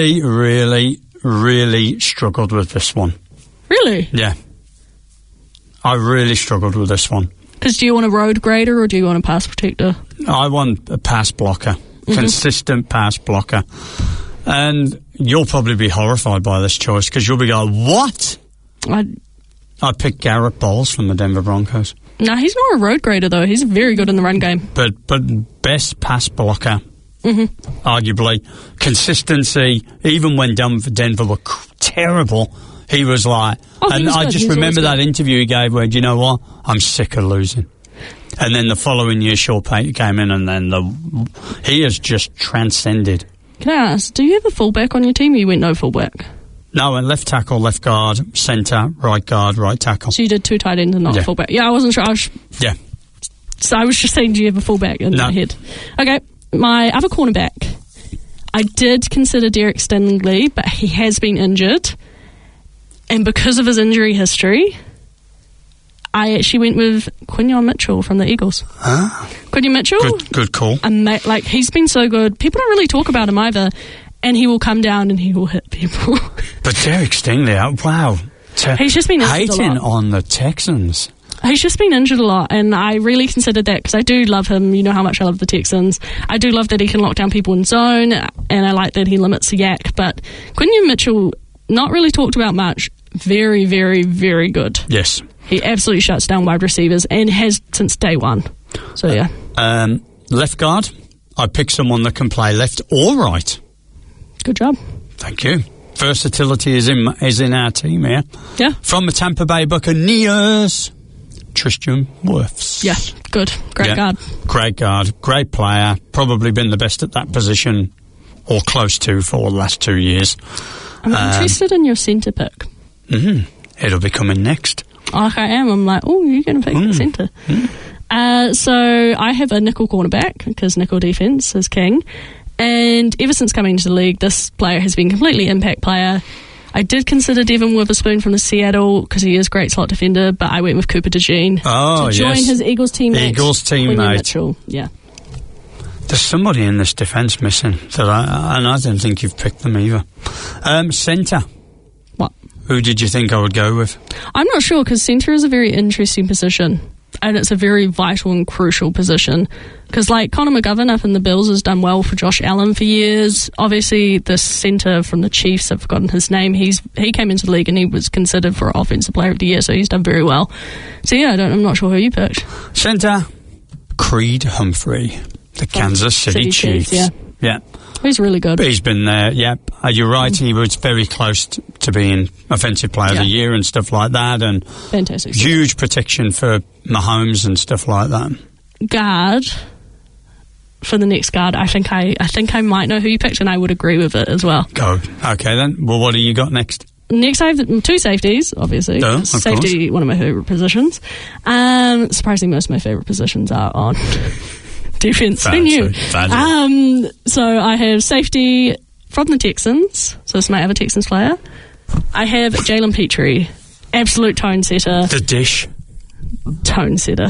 Speaker 1: really struggled with this one.
Speaker 2: Really?
Speaker 1: Yeah. I really struggled with this one.
Speaker 2: Because do you want a road grader or do you want a pass protector?
Speaker 1: I want a pass blocker. Consistent pass blocker. And you'll probably be horrified by this choice because you'll be going, what? I picked Garrett Bowles from the Denver Broncos.
Speaker 2: No, he's not a road grader, though. He's very good in the run game.
Speaker 1: But best pass blocker, arguably. Consistency, even when Denver were terrible, he was like... and I just remember that interview he gave where, do you know what? I'm sick of losing. And then the following year, Shaw Pate came in, and then he has just transcended.
Speaker 2: Can I ask, do you have a fullback on your team, or you went no fullback?
Speaker 1: No, and left tackle, left guard, centre, right guard, right tackle.
Speaker 2: So you did 2 tight ends and not a fullback. Yeah, I wasn't sure.
Speaker 1: Yeah.
Speaker 2: So I was just saying, do you have a fullback in my head? Okay, my other cornerback. I did consider Derek Stingley, but he has been injured. And because of his injury history, I actually went with Quinyon Mitchell from the Eagles. Quinyon Mitchell?
Speaker 1: Good call.
Speaker 2: He's been so good. People don't really talk about him either. And he will come down and he will hit people.
Speaker 1: But Derek Stingley, wow.
Speaker 2: He's just been injured
Speaker 1: hating
Speaker 2: a lot.
Speaker 1: on the Texans.
Speaker 2: He's just been injured a lot, and I really considered that because I do love him. You know how much I love the Texans. I do love that he can lock down people in zone, and I like that he limits the yak. But Quinyon Mitchell, not really talked about much. Very, very, very good.
Speaker 1: Yes.
Speaker 2: He absolutely shuts down wide receivers and has since day one. So, yeah.
Speaker 1: Left guard, I picked someone that can play left or right.
Speaker 2: Good job.
Speaker 1: Thank you. Versatility is in our team here.
Speaker 2: Yeah.
Speaker 1: From the Tampa Bay Buccaneers, Tristan Wirfs.
Speaker 2: Yeah, good. Great guard.
Speaker 1: Great guard. Great player. Probably been the best at that position or close to for the last 2 years.
Speaker 2: I'm interested in your centre pick.
Speaker 1: It'll be coming next.
Speaker 2: Like I am. I'm like, oh, you're going to pick the centre. So I have a nickel cornerback because nickel defence is king. And ever since coming into the league, this player has been completely impact player. I did consider Devin Witherspoon from the Seattle because he is a great slot defender, but I went with Cooper DeJean to join his Eagles teammate. Mitchell. Yeah.
Speaker 1: There's somebody in this defence missing that I don't think you've picked them either. Centre.
Speaker 2: What?
Speaker 1: Who did you think I would go with?
Speaker 2: I'm not sure because centre is a very interesting position. And it's a very vital and crucial position. Because, like, Connor McGovern up in the Bills has done well for Josh Allen for years. Obviously, the centre from the Chiefs, I've forgotten his name, he came into the league and he was considered for Offensive Player of the Year, so he's done very well. So, yeah, I'm not sure who you picked.
Speaker 1: Centre, Creed Humphrey, the Kansas City Chiefs. Yeah.
Speaker 2: He's really good.
Speaker 1: He's been there, you're right, he was very close to being Offensive Player of the Year and stuff like that, and
Speaker 2: fantastic.
Speaker 1: Huge protection for Mahomes and stuff like that.
Speaker 2: Guard, for the next guard, I think I might know who you picked, and I would agree with it as well.
Speaker 1: Go. Okay, then. Well, what do you got next?
Speaker 2: Next, I have 2 safeties, obviously.
Speaker 1: Oh, of
Speaker 2: Safety,
Speaker 1: course.
Speaker 2: one of my favourite positions. Surprisingly, most of my favourite positions are on defence. Who knew? So I have safety from the Texans. So this might have a Texans player. I have Jalen Petrie, absolute tone setter.
Speaker 1: The Dish.
Speaker 2: Tone setter.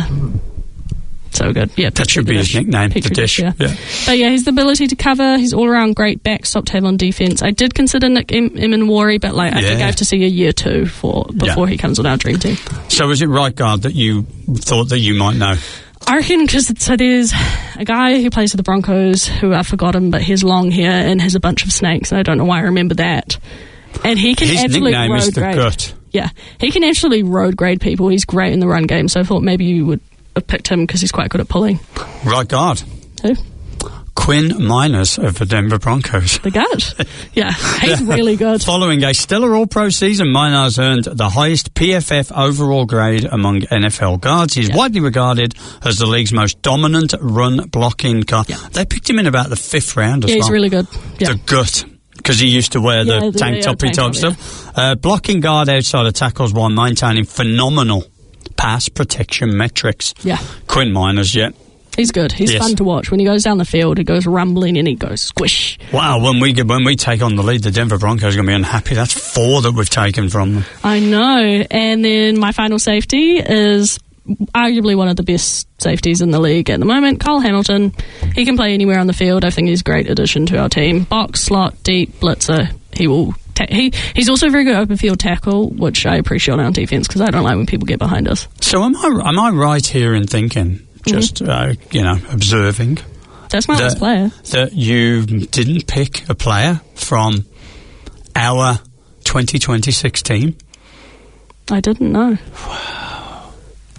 Speaker 2: So good. Yeah,
Speaker 1: that should be his nickname, Petrie, the Dish.
Speaker 2: Yeah. But yeah, he's the ability to cover. He's all around great backstop to have on defence. I did consider Nick Emenwari, but I think I have to see a year 2 before he comes on our dream team.
Speaker 1: So is it right guard that you thought that you might know?
Speaker 2: I reckon because there's a guy who plays for the Broncos who I've forgotten, but he has long hair and has a bunch of snakes, and I don't know why I remember that. And he can
Speaker 1: his
Speaker 2: absolutely
Speaker 1: nickname
Speaker 2: road
Speaker 1: is the
Speaker 2: grade.
Speaker 1: Gut.
Speaker 2: Yeah, he can actually road grade people. He's great in the run game, so I thought maybe you would have picked him because he's quite good at pulling.
Speaker 1: Right guard.
Speaker 2: Who?
Speaker 1: Quinn Miners of the Denver Broncos.
Speaker 2: The guard. Yeah, he's really good.
Speaker 1: Following a stellar All-Pro season, Miners earned the highest PFF overall grade among NFL guards. He's widely regarded as the league's most dominant run-blocking guard. Yeah. They picked him in about the 5th round as well.
Speaker 2: Yeah, he's really good. Yeah.
Speaker 1: The Gut, because he used to wear the tank toppy type stuff. Blocking guard outside of tackles while maintaining phenomenal pass protection metrics.
Speaker 2: Yeah.
Speaker 1: Quinn Miners,
Speaker 2: He's good. He's fun to watch. When he goes down the field, he goes rumbling and he goes squish.
Speaker 1: Wow, when we take on the lead, the Denver Broncos are going to be unhappy. That's 4 that we've taken from them.
Speaker 2: I know. And then my final safety is arguably one of the best safeties in the league at the moment, Kyle Hamilton. He can play anywhere on the field. I think he's a great addition to our team. Box, slot, deep, blitzer. He will... He's also a very good open field tackle, which I appreciate on defence because I don't like when people get behind us.
Speaker 1: So am I right here in thinking... Just, observing.
Speaker 2: That's my last player.
Speaker 1: That you didn't pick a player from our 2026 team?
Speaker 2: I didn't know.
Speaker 1: Wow.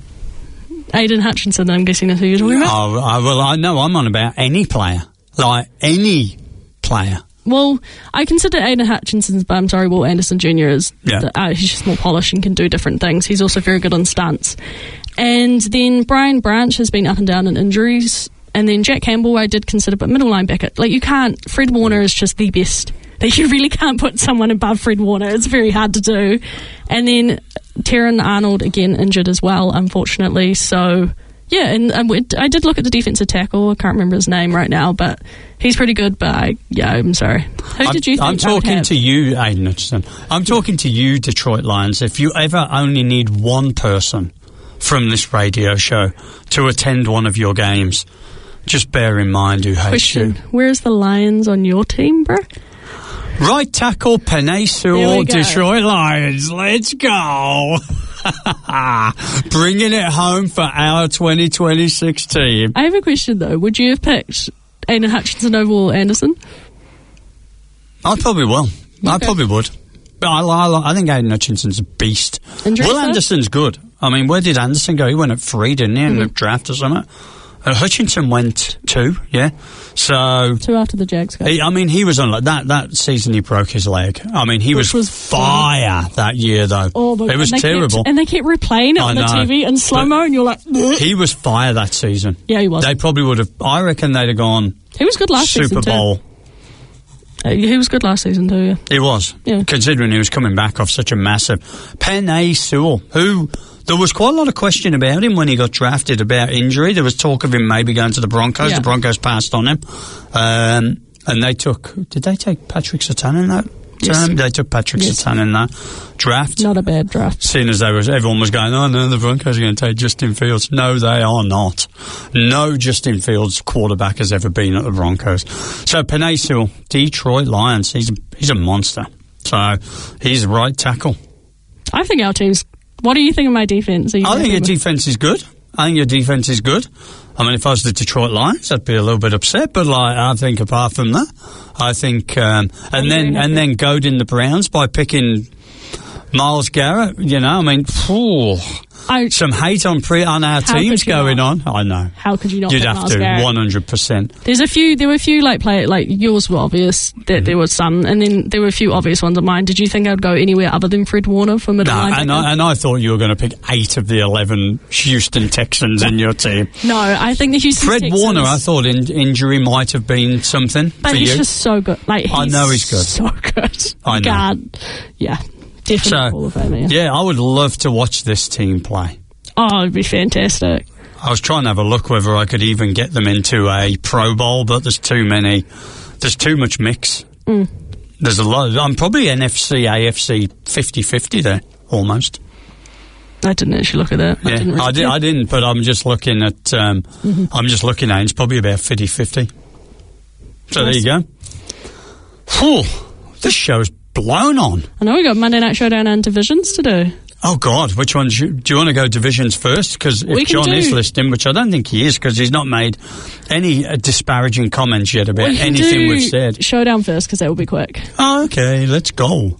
Speaker 2: Aidan Hutchinson, I'm guessing is who you're talking about?
Speaker 1: I know I'm on about any player. Like, any player.
Speaker 2: Well, I consider Aidan Hutchinson's, but I'm sorry, Will Anderson Jr. is... he's just more polished and can do different things. He's also very good on stunts. And then Brian Branch has been up and down in injuries. And then Jack Campbell I did consider, but middle linebacker. Like, you can't... Fred Warner is just the best. Like, you really can't put someone above Fred Warner. It's very hard to do. And then Terran Arnold, again, injured as well, unfortunately. So, yeah, and I did look at the defensive tackle. I can't remember his name right now, but he's pretty good. But, I'm sorry. Who did you think
Speaker 1: I'm talking to you, Aidan Hutchinson. I'm talking to you, Detroit Lions. If you ever only need one person from this radio show to attend one of your games, just bear in mind who hates you.
Speaker 2: Where's the Lions on your team, bro?
Speaker 1: Right tackle, Penei Sewell, Detroit Lions. Let's go. Bringing it home for our 2026 team.
Speaker 2: I have a question, though. Would you have picked Aidan Hutchinson over Will Anderson?
Speaker 1: I probably will. Okay. I probably would. But I think Aidan Hutchinson's a beast. Will Anderson's good. I mean, where did Anderson go? He went at 3, didn't he, in the draft or something? Hutchinson went 2, yeah. So
Speaker 2: 2 after the Jags game.
Speaker 1: He was on that season. He broke his leg. I mean, he was fire that year, though. It was terrible,
Speaker 2: and they kept replaying it on the TV in slow mo, and you're like, bleh.
Speaker 1: He was fire that season.
Speaker 2: Yeah, he was.
Speaker 1: They probably would have. I reckon they'd have gone.
Speaker 2: He was good last season,
Speaker 1: Super Bowl.
Speaker 2: He was good last season too. Yeah,
Speaker 1: he was.
Speaker 2: Yeah,
Speaker 1: considering he was coming back off such a massive Penei Sewell, who. There was quite a lot of question about him when he got drafted about injury. There was talk of him maybe going to the Broncos. Yeah. The Broncos passed on him. And they took... Did they take Patrick Surtain in that term? They took Patrick Surtain in that draft.
Speaker 2: Not a bad draft.
Speaker 1: Seeing as everyone was going, oh, no, the Broncos are going to take Justin Fields. No, they are not. No Justin Fields quarterback has ever been at the Broncos. So, Penei Sewell, Detroit Lions, he's a monster. So, he's the right tackle.
Speaker 2: I think our team's... What do you think of my defence?
Speaker 1: I think your defence is good. I mean, if I was the Detroit Lions, I'd be a little bit upset, but I think apart from that, I think, and then goading the Browns by picking Myles Garrett, some hate on our teams going on. I know.
Speaker 2: How could you not?
Speaker 1: You'd have to 100%.
Speaker 2: There were a few like yours were obvious that there was some, and then there were a few obvious ones of mine. Did you think I'd go anywhere other than Fred Warner for middle linebacker?
Speaker 1: And I thought you were going to pick 8 of the 11 Houston Texans in your team.
Speaker 2: No, I think the Houston
Speaker 1: Fred
Speaker 2: Texans...
Speaker 1: Warner, I thought injury might have been something
Speaker 2: but
Speaker 1: for
Speaker 2: he's
Speaker 1: you.
Speaker 2: Just so good.
Speaker 1: I know he's good.
Speaker 2: So good.
Speaker 1: I know.
Speaker 2: God. Yeah. Definitely Hall of Fame,
Speaker 1: yeah, I would love to watch this team play.
Speaker 2: Oh, it'd be fantastic.
Speaker 1: I was trying to have a look whether I could even get them into a Pro Bowl, but there's too much mix. There's a lot. I'm probably NFC, AFC 50-50 there, almost.
Speaker 2: I didn't actually look at that.
Speaker 1: Yeah, I didn't, but I'm just looking at, it's probably about 50-50. So there you go. Whew, this show's blown on.
Speaker 2: I know we got Monday Night Showdown and divisions to do.
Speaker 1: Oh, God, which one? Do you want to go divisions first? Because if John is listening, which I don't think he is, because he's not made any disparaging comments yet about anything we've said.
Speaker 2: Showdown first, because that will be quick.
Speaker 1: Oh, okay, let's go.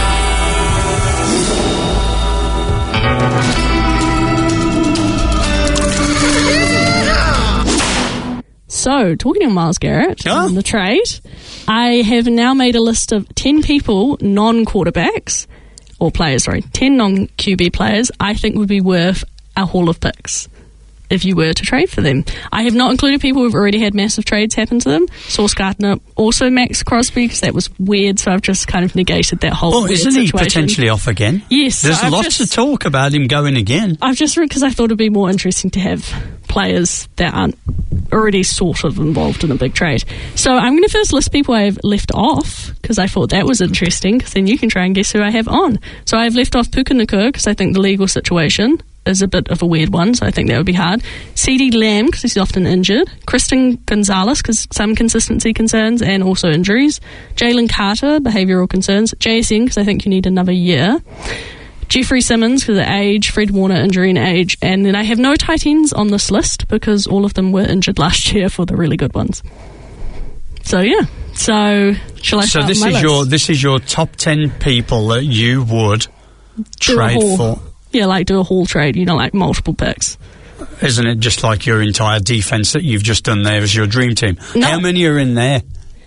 Speaker 2: So, talking of Myles Garrett and the trade, I have now made a list of 10 people, non-quarterbacks, or players, 10 non-QB players I think would be worth a haul of picks if you were to trade for them. I have not included people who've already had massive trades happen to them. Sauce Gardner, also Max Crosby, because that was weird, so I've just kind of negated that whole weird
Speaker 1: isn't
Speaker 2: situation.
Speaker 1: He potentially off again?
Speaker 2: Yes.
Speaker 1: There's lots of talk about him going again.
Speaker 2: I've just read because I thought it'd be more interesting to have players that aren't already sort of involved in a big trade. So I'm going to first list people I've left off, because I thought that was interesting, because then you can try and guess who I have on. So I've left off Puka Nacua, because I think the legal situation is a bit of a weird one, so I think that would be hard. CeeDee Lamb, because he's often injured. Christian Gonzalez, because some consistency concerns and also injuries. Jalen Carter, behavioural concerns. JSN, because I think you need another year. Jeffrey Simmons, because of age. Fred Warner, injury and age. And then I have no tight ends on this list, because all of them were injured last year for the really good ones. So, yeah. So, shall I start with my list?
Speaker 1: This is your top 10 people that you would trade for.
Speaker 2: Yeah, like do a haul trade, like multiple picks.
Speaker 1: Isn't it just like your entire defence that you've just done there as your dream team?
Speaker 2: No.
Speaker 1: How many are in there?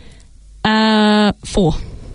Speaker 2: 4.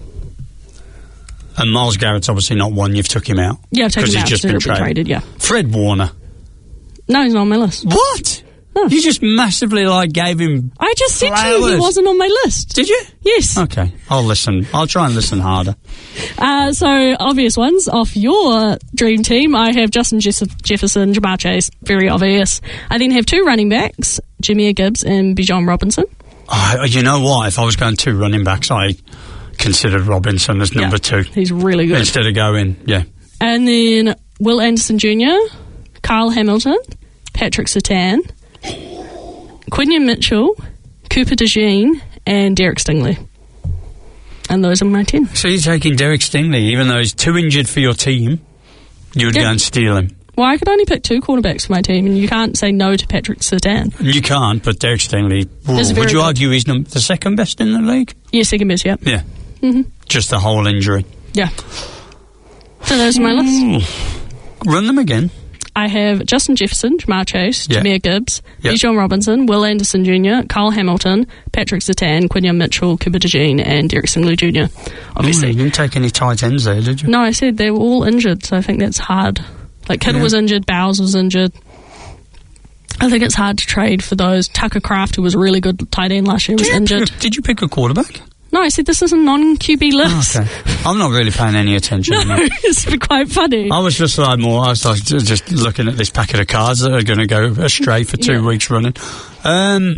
Speaker 1: And Myles Garrett's obviously not one, you've took him out.
Speaker 2: Yeah, I've taken him out
Speaker 1: because he's just been traded.
Speaker 2: Yeah.
Speaker 1: Fred Warner.
Speaker 2: No, he's not on my list.
Speaker 1: What?
Speaker 2: No.
Speaker 1: You just massively, gave him
Speaker 2: I just said to you
Speaker 1: flowers.
Speaker 2: he wasn't on my list.
Speaker 1: Did you?
Speaker 2: Yes.
Speaker 1: Okay, I'll listen. I'll try and listen harder.
Speaker 2: So, obvious ones. Off your dream team, I have Justin Jefferson, Jamar Chase, very obvious. I then have 2 running backs, Jameer Gibbs and Bijan Robinson.
Speaker 1: You know what? If I was going 2 running backs, I considered Robinson as number 2.
Speaker 2: He's really good.
Speaker 1: Instead of going,
Speaker 2: And then Will Anderson Jr., Kyle Hamilton, Patrick Surtain, Quinion Mitchell, Cooper DeJean, and Derek Stingley. And those are my 10.
Speaker 1: So you're taking Derek Stingley, even though he's too injured for your team, you would go and steal him.
Speaker 2: Well, I could only pick 2 quarterbacks for my team, and you can't say no to Patrick Surtain.
Speaker 1: You can't, but Derek Stingley, would you argue he's the second best in the league?
Speaker 2: Yeah, second best, yeah.
Speaker 1: Yeah.
Speaker 2: Mm-hmm.
Speaker 1: Just the whole injury.
Speaker 2: Yeah. So those are my list.
Speaker 1: Run them again.
Speaker 2: I have Justin Jefferson, Jamar Chase, Jameer Gibbs, Bijan Robinson, Will Anderson Jr., Kyle Hamilton, Patrick Surtain, Quinion Mitchell, Cooper DeJean, and Derek Stingley Jr. Obviously.
Speaker 1: You didn't take any tight ends there, did you?
Speaker 2: No, I said they were all injured, so I think that's hard. Kittle was injured, Bowles was injured. I think it's hard to trade for those. Tucker Kraft, who was a really good tight end last year, was injured.
Speaker 1: Did you pick a quarterback?
Speaker 2: No, I said this is a non-QB list.
Speaker 1: Oh, okay. I'm not really paying any attention.
Speaker 2: No, it's quite funny.
Speaker 1: I was just I was just looking at this packet of cards that are going to go astray for 2 weeks running. I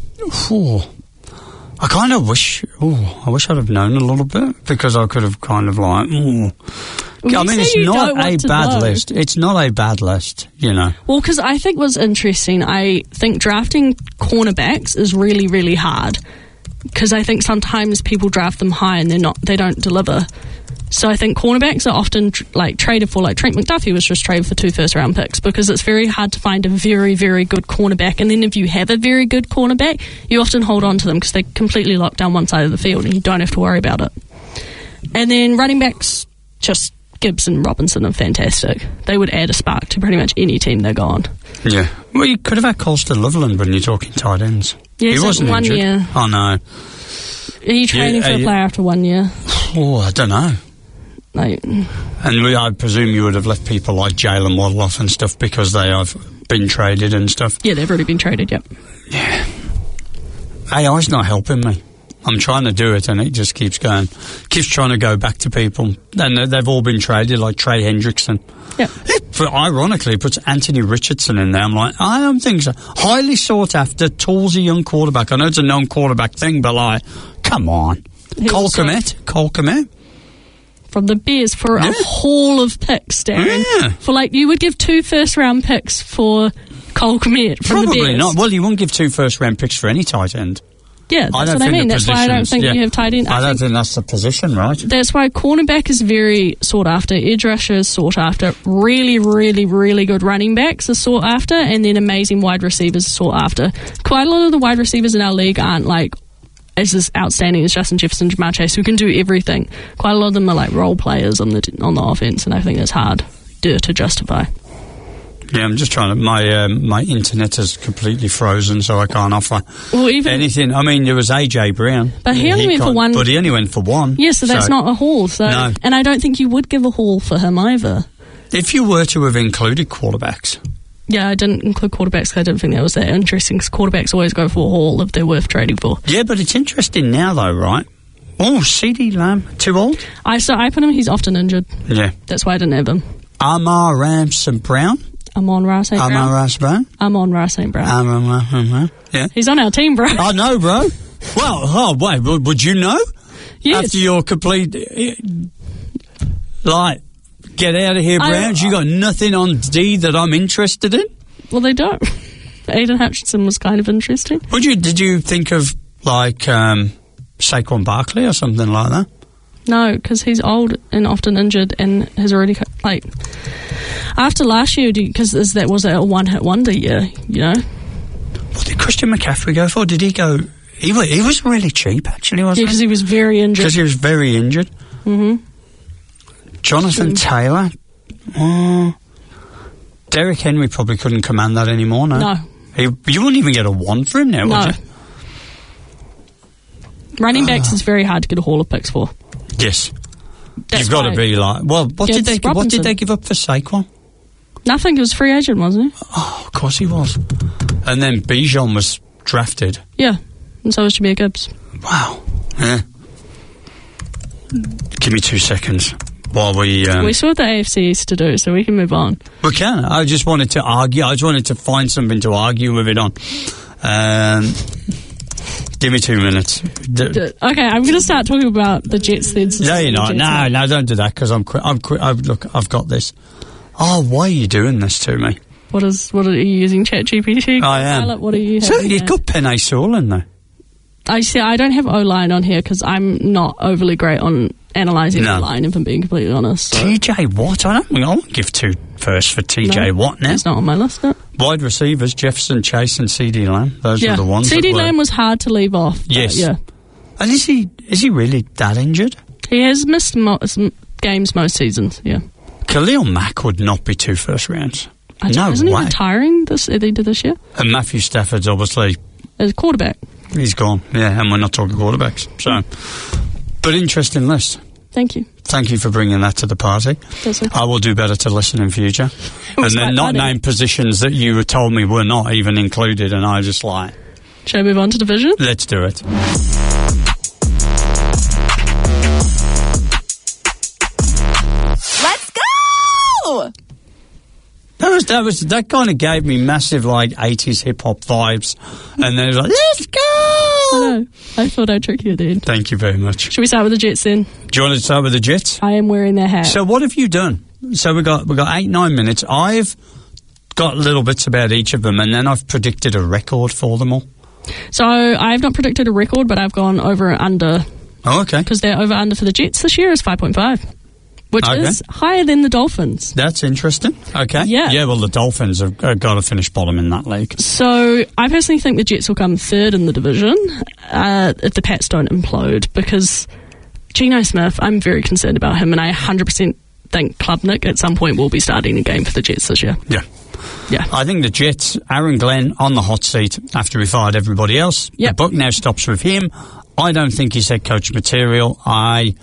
Speaker 1: kind of wish. I wish I'd have known a little bit, because I could have kind of I mean, it's not a bad list. It's not a bad list, you know.
Speaker 2: Well, because I think what's interesting, I think drafting cornerbacks is really, really hard. Because I think sometimes people draft them high and they don't deliver. So I think cornerbacks are often traded for, Trent McDuffie was just traded for 2 first-round picks, because it's very hard to find a very, very good cornerback. And then if you have a very good cornerback, you often hold on to them because they completely lock down one side of the field and you don't have to worry about it. And then running backs, just Gibbs and Robinson are fantastic. They would add a spark to pretty much any team they're on.
Speaker 1: Yeah. Well, you could have had Colston Loveland when you're talking tight ends.
Speaker 2: Yeah,
Speaker 1: he wasn't
Speaker 2: 1
Speaker 1: injured.
Speaker 2: year.
Speaker 1: Oh, no.
Speaker 2: Are you training for a player after 1 year?
Speaker 1: Oh, I don't know. And I presume you would have left people like Jalen Waddle off and stuff because they have been traded and stuff.
Speaker 2: Yeah, they've already been traded, yep.
Speaker 1: Yeah. AI's not helping me. I'm trying to do it and it just keeps trying to go back to people. And they've all been traded, like Trey Hendrickson.
Speaker 2: Yeah.
Speaker 1: Ironically, it puts Anthony Richardson in there. I'm like, I don't think so. Highly sought after, tallsy young quarterback. I know it's a non-quarterback thing, but come on. Cole Kmet.
Speaker 2: From the Bears for a haul of picks, Darren.
Speaker 1: Yeah.
Speaker 2: For you would give 2 first-round picks for Cole Kmet from the Bears.
Speaker 1: Probably not. Well, you won't give 2 first-round picks for any tight end.
Speaker 2: Yeah, that's what I mean. That's why I don't think you have tight end.
Speaker 1: I don't think that's the position, right?
Speaker 2: That's why cornerback is very sought after. Edge rusher is sought after. Really, really, really good running backs are sought after. And then amazing wide receivers are sought after. Quite a lot of the wide receivers in our league aren't as outstanding as Justin Jefferson, Jamar Chase, who can do everything. Quite a lot of them are role players on the offense, and I think that's hard to justify.
Speaker 1: Yeah, I'm just trying to. My internet is completely frozen, so I can't offer anything. I mean, there was AJ Brown,
Speaker 2: but he only went for 1.
Speaker 1: But he only went for 1.
Speaker 2: Yeah, so that's not a haul. So,
Speaker 1: no.
Speaker 2: And I don't think you would give a haul for him either.
Speaker 1: If you were to have included quarterbacks.
Speaker 2: Yeah, I didn't include quarterbacks because I didn't think that was that interesting, because quarterbacks always go for a haul if they're worth trading for.
Speaker 1: Yeah, but it's interesting now, though, right? Oh, CeeDee Lamb, too old?
Speaker 2: I put him, he's often injured.
Speaker 1: Yeah.
Speaker 2: That's why I didn't have him.
Speaker 1: Amon-Ra St. Brown?
Speaker 2: Amon-Ra St. Brown.
Speaker 1: Amon-Ra St. Brown?
Speaker 2: Amon-Ra St. Brown.
Speaker 1: Yeah.
Speaker 2: He's on our team, bro.
Speaker 1: I know, bro. Well, wait, would you know?
Speaker 2: Yes.
Speaker 1: After your complete, get out of here, Browns. You got nothing on D that I'm interested in?
Speaker 2: Well, they don't. Aiden Hutchinson was kind of interesting.
Speaker 1: Did you think of, Saquon Barkley or something like that?
Speaker 2: No, because he's old and often injured and has already, after last year, because that was a one-hit wonder year, you know?
Speaker 1: What did Christian McCaffrey go for? Did he go... He was really cheap, actually, wasn't he?
Speaker 2: Yeah, because he was very injured.
Speaker 1: Because he was very injured.
Speaker 2: Mm-hmm.
Speaker 1: Jonathan Taylor. Derrick Henry probably couldn't command that anymore, no?
Speaker 2: No.
Speaker 1: You wouldn't even get a 1 for him now, would you?
Speaker 2: Running backs is very hard to get a haul of picks for.
Speaker 1: Yes. You've got to be what did they give up for Saquon?
Speaker 2: Nothing. He was a free agent, wasn't he?
Speaker 1: Oh, of course he was. And then Bijan was drafted.
Speaker 2: Yeah, and so was Jameer Gibbs.
Speaker 1: Wow. Yeah. Give me 2 seconds while we...
Speaker 2: We saw what the AFC East to do, so we can move on.
Speaker 1: We can. I just wanted to argue. I just wanted to find something to argue with it on. Give me 2 minutes.
Speaker 2: Okay, I'm going to start talking about the Jets then.
Speaker 1: No, you're not. No, don't do that, because look, I've got this. Oh, why are you doing this to me?
Speaker 2: What are you using, ChatGPT?
Speaker 1: I am.
Speaker 2: Pilot, what are you
Speaker 1: So
Speaker 2: having
Speaker 1: you've
Speaker 2: there?
Speaker 1: got Penei Sewell in there.
Speaker 2: I don't have O-line on here because I'm not overly great on analysing
Speaker 1: No.
Speaker 2: O-line, if I'm being completely honest. So.
Speaker 1: TJ Watt? I won't give 2 firsts for TJ Watt now.
Speaker 2: It's not on my list, no.
Speaker 1: Wide receivers, Jefferson, Chase and CD Lamb. Those are the ones.
Speaker 2: CD Lamb was hard to leave off.
Speaker 1: Yes.
Speaker 2: Yeah.
Speaker 1: And is he really that injured?
Speaker 2: He has missed games most seasons, yeah.
Speaker 1: Khalil Mack would not be 2 first rounds. No
Speaker 2: Isn't he
Speaker 1: way.
Speaker 2: retiring at the end of this year?
Speaker 1: And Matthew Stafford's obviously...
Speaker 2: As quarterback.
Speaker 1: He's gone, yeah, and we're not talking quarterbacks. So, but interesting list.
Speaker 2: Thank you.
Speaker 1: Thank you for bringing that to the party.
Speaker 2: That's okay.
Speaker 1: I will do better to listen in future. And
Speaker 2: was
Speaker 1: then
Speaker 2: quite
Speaker 1: not
Speaker 2: funny.
Speaker 1: name positions that you were told me were not even included, and I just like,
Speaker 2: Shall we move on to division?
Speaker 1: let's do it.
Speaker 4: Let's go!
Speaker 1: That kind of gave me massive like 80s hip hop vibes, and then it was like, let's go!
Speaker 2: I know. I thought I'd trick you at the end.
Speaker 1: Thank you very much.
Speaker 2: Should we start with the Jets then?
Speaker 1: Do you want to start with the Jets?
Speaker 2: I am wearing their hat.
Speaker 1: So what have you done? So we got 8-9 minutes. I've got little bits about each of them, and then I've predicted a record for them all.
Speaker 2: So I've not predicted a record, but I've gone over and under,
Speaker 1: Oh, okay.
Speaker 2: because their over under for the Jets this year is 5.5, which
Speaker 1: Okay.
Speaker 2: is higher than the Dolphins.
Speaker 1: That's interesting. Okay.
Speaker 2: Yeah.
Speaker 1: Yeah, well, the Dolphins have got to finish bottom in that league.
Speaker 2: So I personally think the Jets will come third in the division if the Pats don't implode, because Geno Smith, I'm very concerned about him, and I 100% think Klubnik at some point will be starting a game for the Jets this year.
Speaker 1: Yeah.
Speaker 2: Yeah.
Speaker 1: I think the Jets, Aaron Glenn on the hot seat after he fired everybody else.
Speaker 2: Yep.
Speaker 1: The buck now stops with him. I don't think he's head coach material. I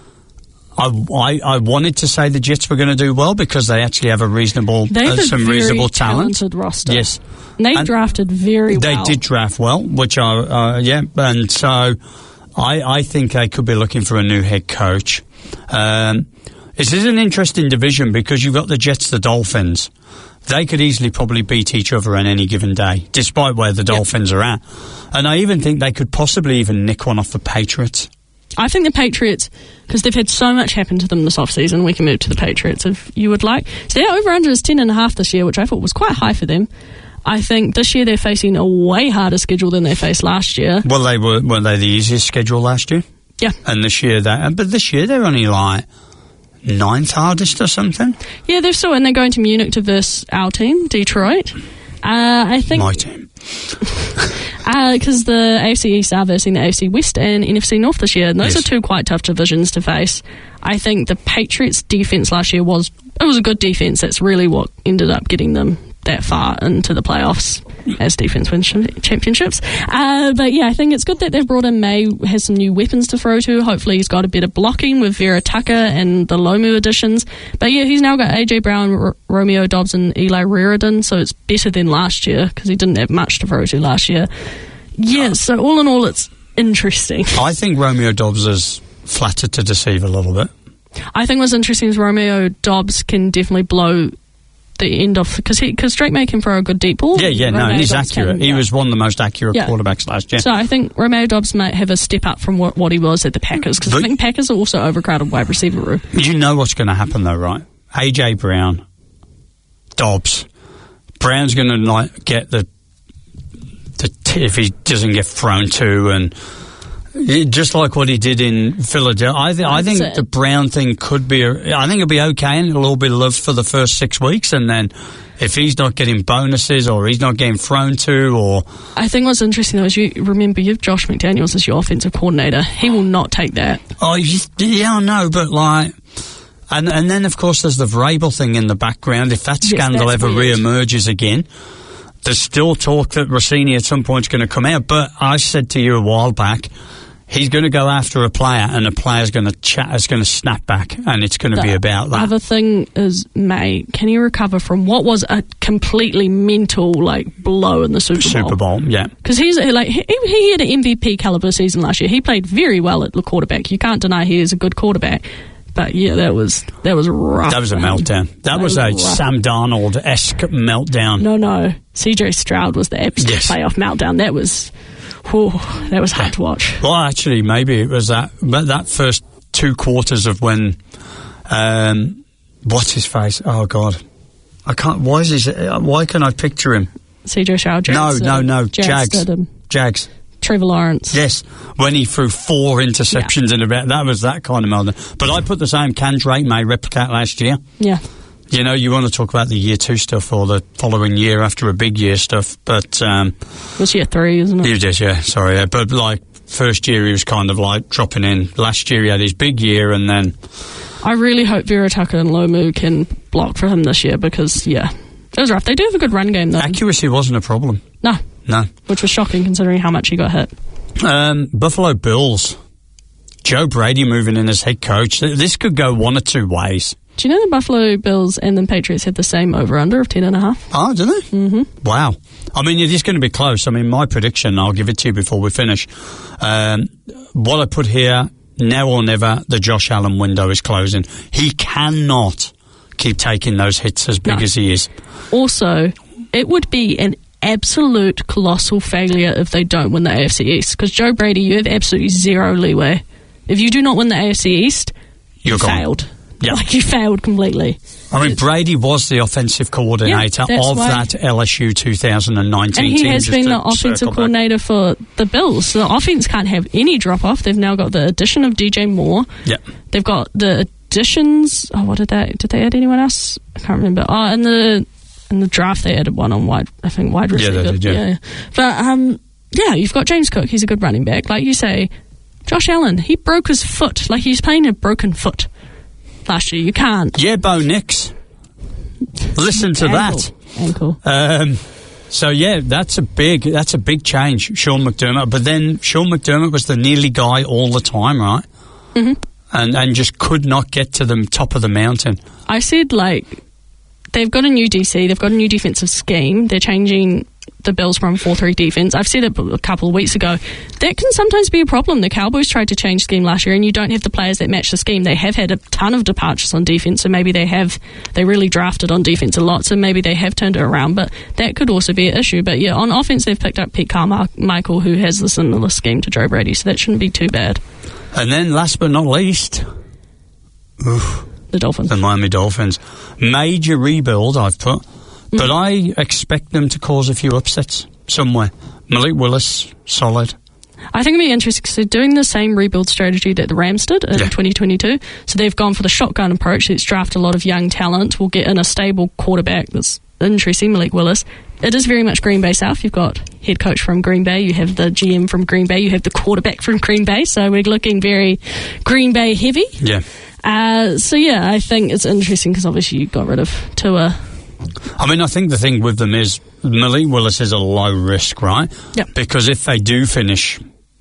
Speaker 1: wanted to say the Jets were going to do well because they actually have a reasonable,
Speaker 2: They have
Speaker 1: some
Speaker 2: a very
Speaker 1: reasonable talent.
Speaker 2: talented roster.
Speaker 1: Yes.
Speaker 2: And they
Speaker 1: And
Speaker 2: drafted very
Speaker 1: They
Speaker 2: well.
Speaker 1: did draft well, which and so I think they could be looking for a new head coach. This is an interesting division because you've got the Jets, the Dolphins. They could easily probably beat each other on any given day, despite where the Dolphins are at. And I even think they could possibly even nick one off the Patriots.
Speaker 2: I think the Patriots, because they've had so much happen to them this offseason, we can move to the Patriots if you would like. So their over-under is 10.5 this year, which I thought was quite high for them. I think this year they're facing a way harder schedule than they faced last year.
Speaker 1: Well, weren't they the easiest schedule last year?
Speaker 2: Yeah.
Speaker 1: And this year but this year they're only like 9th hardest or something.
Speaker 2: Yeah, they're still, and they're going to Munich to verse our team, Detroit. I think
Speaker 1: My team.
Speaker 2: because the AFC East are versing the AFC West and NFC North this year, and those
Speaker 1: Yes.
Speaker 2: are 2 quite tough divisions to face. I think the Patriots' defense last year was a good defense. That's really what ended up getting them that far into the playoffs, as defense wins championships. But yeah, I think it's good that they've brought in May, has some new weapons to throw to. Hopefully he's got a better blocking with Vera Tucker and the Lomu additions. But yeah, he's now got AJ Brown, Romeo Dobbs and Eli Reardon, so it's better than last year because he didn't have much to throw to last year. Yeah, so all in all, it's interesting.
Speaker 1: I think Romeo Dobbs is flattered to deceive a little bit.
Speaker 2: I think what's interesting is Romeo Dobbs can definitely blow the end off, because Drake May can throw a good deep ball.
Speaker 1: Yeah, no,
Speaker 2: Romeo
Speaker 1: and he's
Speaker 2: Dobbs
Speaker 1: accurate. He was one of the most accurate quarterbacks last year.
Speaker 2: So I think Romeo Dobbs might have a step up from what he was at the Packers, because I think Packers are also overcrowded wide receiver room.
Speaker 1: You know what's going to happen though, right? AJ Brown, Dobbs. Brown's going to get the if he doesn't get thrown to, and just like what he did in Philadelphia. I think the Brown thing could be. I think it'll be okay, and it'll all be loved for the first 6 weeks, and then if he's not getting bonuses or he's not getting thrown to, or
Speaker 2: I think what's interesting though is you have Josh McDaniels as your offensive coordinator. He will not take that.
Speaker 1: Oh, yeah, I know, but like. And then, of course, there's the Vrabel thing in the background. If that scandal ever re-emerges again, there's still talk that Rossini at some point is going to come out. But I said to you a while back, he's going to go after a player, and the player's going to snap back, and it's going to be about that.
Speaker 2: The other thing is, May, can he recover from what was a completely mental blow in the Super Bowl?
Speaker 1: Yeah.
Speaker 2: Because he's he had an MVP caliber season last year. He played very well at the quarterback. You can't deny he is a good quarterback. But yeah, that was rough.
Speaker 1: That was a meltdown. That was a rough. Sam Darnold-esque meltdown.
Speaker 2: No. CJ Stroud was the absolute playoff meltdown. That was hard to watch.
Speaker 1: Well, actually, maybe it was that first 2 quarters of when, what's his face? Oh God, I can't. Why can I picture him?
Speaker 2: CJ Stroud.
Speaker 1: No. Jags.
Speaker 2: Trevor Lawrence.
Speaker 1: Yes, when he threw 4 interceptions in about that was that kind of meltdown. But I put the same can Drake May replicate last year.
Speaker 2: Yeah.
Speaker 1: You know, you want to talk about the year 2 stuff or the following year after a big year stuff, but
Speaker 2: it was year 3, isn't it?
Speaker 1: You did, yeah. Sorry, yeah. But first year he was kind of dropping in. Last year he had his big year, and then
Speaker 2: I really hope Vera Tucker and Lomu can block for him this year because it was rough. They do have a good run game though.
Speaker 1: Accuracy wasn't a problem.
Speaker 2: No, which was shocking considering how much he got hit.
Speaker 1: Buffalo Bills. Joe Brady moving in as head coach. This could go one or two ways.
Speaker 2: Do you know the Buffalo Bills and the Patriots had the same over-under of 10.5?
Speaker 1: Oh, do they? Mm-hmm. Wow. I mean, it is going to be close. I mean, my prediction, I'll give it to you before we finish. What I put here, now or never, the Josh Allen window is closing. He cannot keep taking those hits as big as he is.
Speaker 2: Also, it would be an absolute colossal failure if they don't win the AFC East. Because Joe Brady, you have absolutely zero leeway. If you do not win the AFC East, you failed. Yep. You failed completely.
Speaker 1: I mean, Brady was the offensive coordinator of that LSU 2019 team.
Speaker 2: And he has been the offensive coordinator for the Bills. So the offense can't have any drop-off. They've now got the addition of DJ Moore.
Speaker 1: Yep. They've
Speaker 2: got the additions... Oh, what did they add anyone else? I can't remember. Oh, in the draft they added one on wide receiver.
Speaker 1: Yeah, they did, yeah.
Speaker 2: But, you've got James Cook. He's a good running back. Like you say, Josh Allen, he broke his foot. Like, he's playing a broken foot. Last year, you can't.
Speaker 1: Yeah, Bo Nix. Listen to
Speaker 2: ankle.
Speaker 1: So yeah, that's a big change, Sean McDermott. But then Sean McDermott was the nearly guy all the time, right?
Speaker 2: Mm-hmm.
Speaker 1: And just could not get to the top of the mountain.
Speaker 2: I said they've got a new DC, they've got a new defensive scheme. They're changing the Bills from 4-3 defense. I've said it a couple of weeks ago. That can sometimes be a problem. The Cowboys tried to change scheme last year and you don't have the players that match the scheme. They have had a ton of departures on defense, so maybe they really drafted on defense a lot, so maybe they have turned it around, but that could also be an issue. But yeah, on offense they've picked up Pete Carmichael, who has a similar scheme to Joe Brady, so that shouldn't be too bad.
Speaker 1: And then last but not least,
Speaker 2: the Dolphins.
Speaker 1: The Miami Dolphins. Major rebuild, I've put. But I expect them to cause a few upsets somewhere. Malik Willis, solid.
Speaker 2: I think it'll be interesting because they're doing the same rebuild strategy that the Rams did in 2022. So they've gone for the shotgun approach. It's draft a lot of young talent. We'll get in a stable quarterback that's interesting, Malik Willis. It is very much Green Bay South. You've got head coach from Green Bay. You have the GM from Green Bay. You have the quarterback from Green Bay. So we're looking very Green Bay heavy.
Speaker 1: Yeah.
Speaker 2: I think it's interesting because obviously you got rid of Tua.
Speaker 1: I mean, I think the thing with them is Malik Willis is a low risk, right?
Speaker 2: Yep.
Speaker 1: Because if they do finish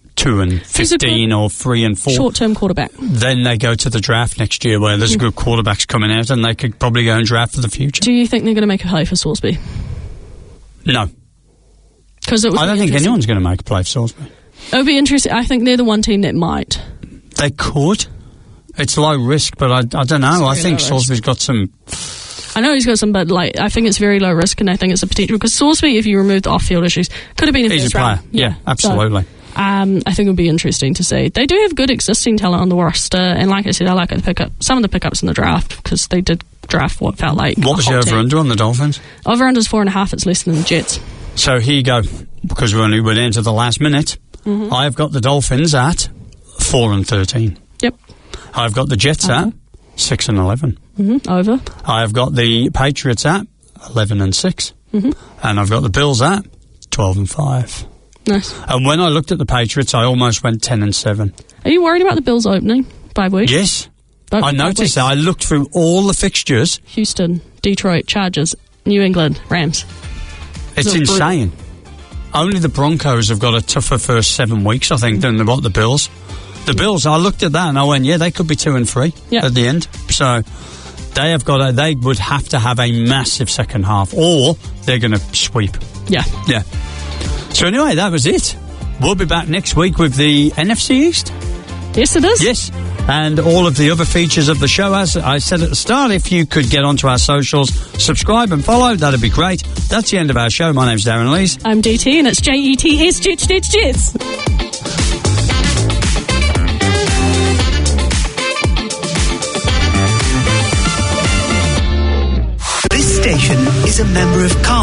Speaker 1: 2-15 or 3-4,
Speaker 2: short-term quarterback,
Speaker 1: then they go to the draft next year where there's good quarterbacks coming out and they could probably go and draft for the future.
Speaker 2: Do you think they're going to make a play for Salisbury?
Speaker 1: No.
Speaker 2: Because I
Speaker 1: don't think anyone's going to make a play for Salisbury.
Speaker 2: It would be interesting. I think they're the one team that might.
Speaker 1: They could. It's low risk, but I don't know. I think Salisbury's got some...
Speaker 2: I know he's got some, but I think it's very low risk, and I think it's a potential because Salisbury, if you remove the off-field issues, could have been a first
Speaker 1: player.
Speaker 2: round.
Speaker 1: Yeah, absolutely.
Speaker 2: So, I think it would be interesting to see. They do have good existing talent on the roster, and like I said, I like the pickup. Some of the pickups in the draft because they did draft what felt like.
Speaker 1: What was the over-under on the Dolphins?
Speaker 2: Over-under is 4.5. It's less than the Jets.
Speaker 3: So here you go, because we only went into the last minute.
Speaker 2: Mm-hmm.
Speaker 3: I've got the Dolphins at 4-13.
Speaker 2: Yep.
Speaker 3: I've got the Jets at 6-11.
Speaker 2: Mm-hmm. Over.
Speaker 3: I've got the Patriots at 11-6, and I've got the Bills at 12-5.
Speaker 2: Nice.
Speaker 3: And when I looked at the Patriots, I almost went 10-7.
Speaker 2: Are you worried about the Bills opening 5 weeks?
Speaker 3: Yes. I noticed that. I looked through all the fixtures.
Speaker 2: Houston, Detroit, Chargers, New England, Rams.
Speaker 3: It's insane. Only the Broncos have got a tougher first 7 weeks, I think, than what the Bills.
Speaker 1: The Bills, I looked at that and I went, yeah, they could be 2-3 at the end. So they would have to have a massive second half, or they're going to sweep.
Speaker 2: Yeah.
Speaker 1: Yeah. So anyway, that was it. We'll be back next week with the NFC East.
Speaker 2: Yes, it is.
Speaker 1: Yes. And all of the other features of the show. As I said at the start, if you could get onto our socials, subscribe and follow, that'd be great. That's the end of our show. My name's Darren Lees.
Speaker 2: I'm DT, and it's JETS.
Speaker 5: This station is a member of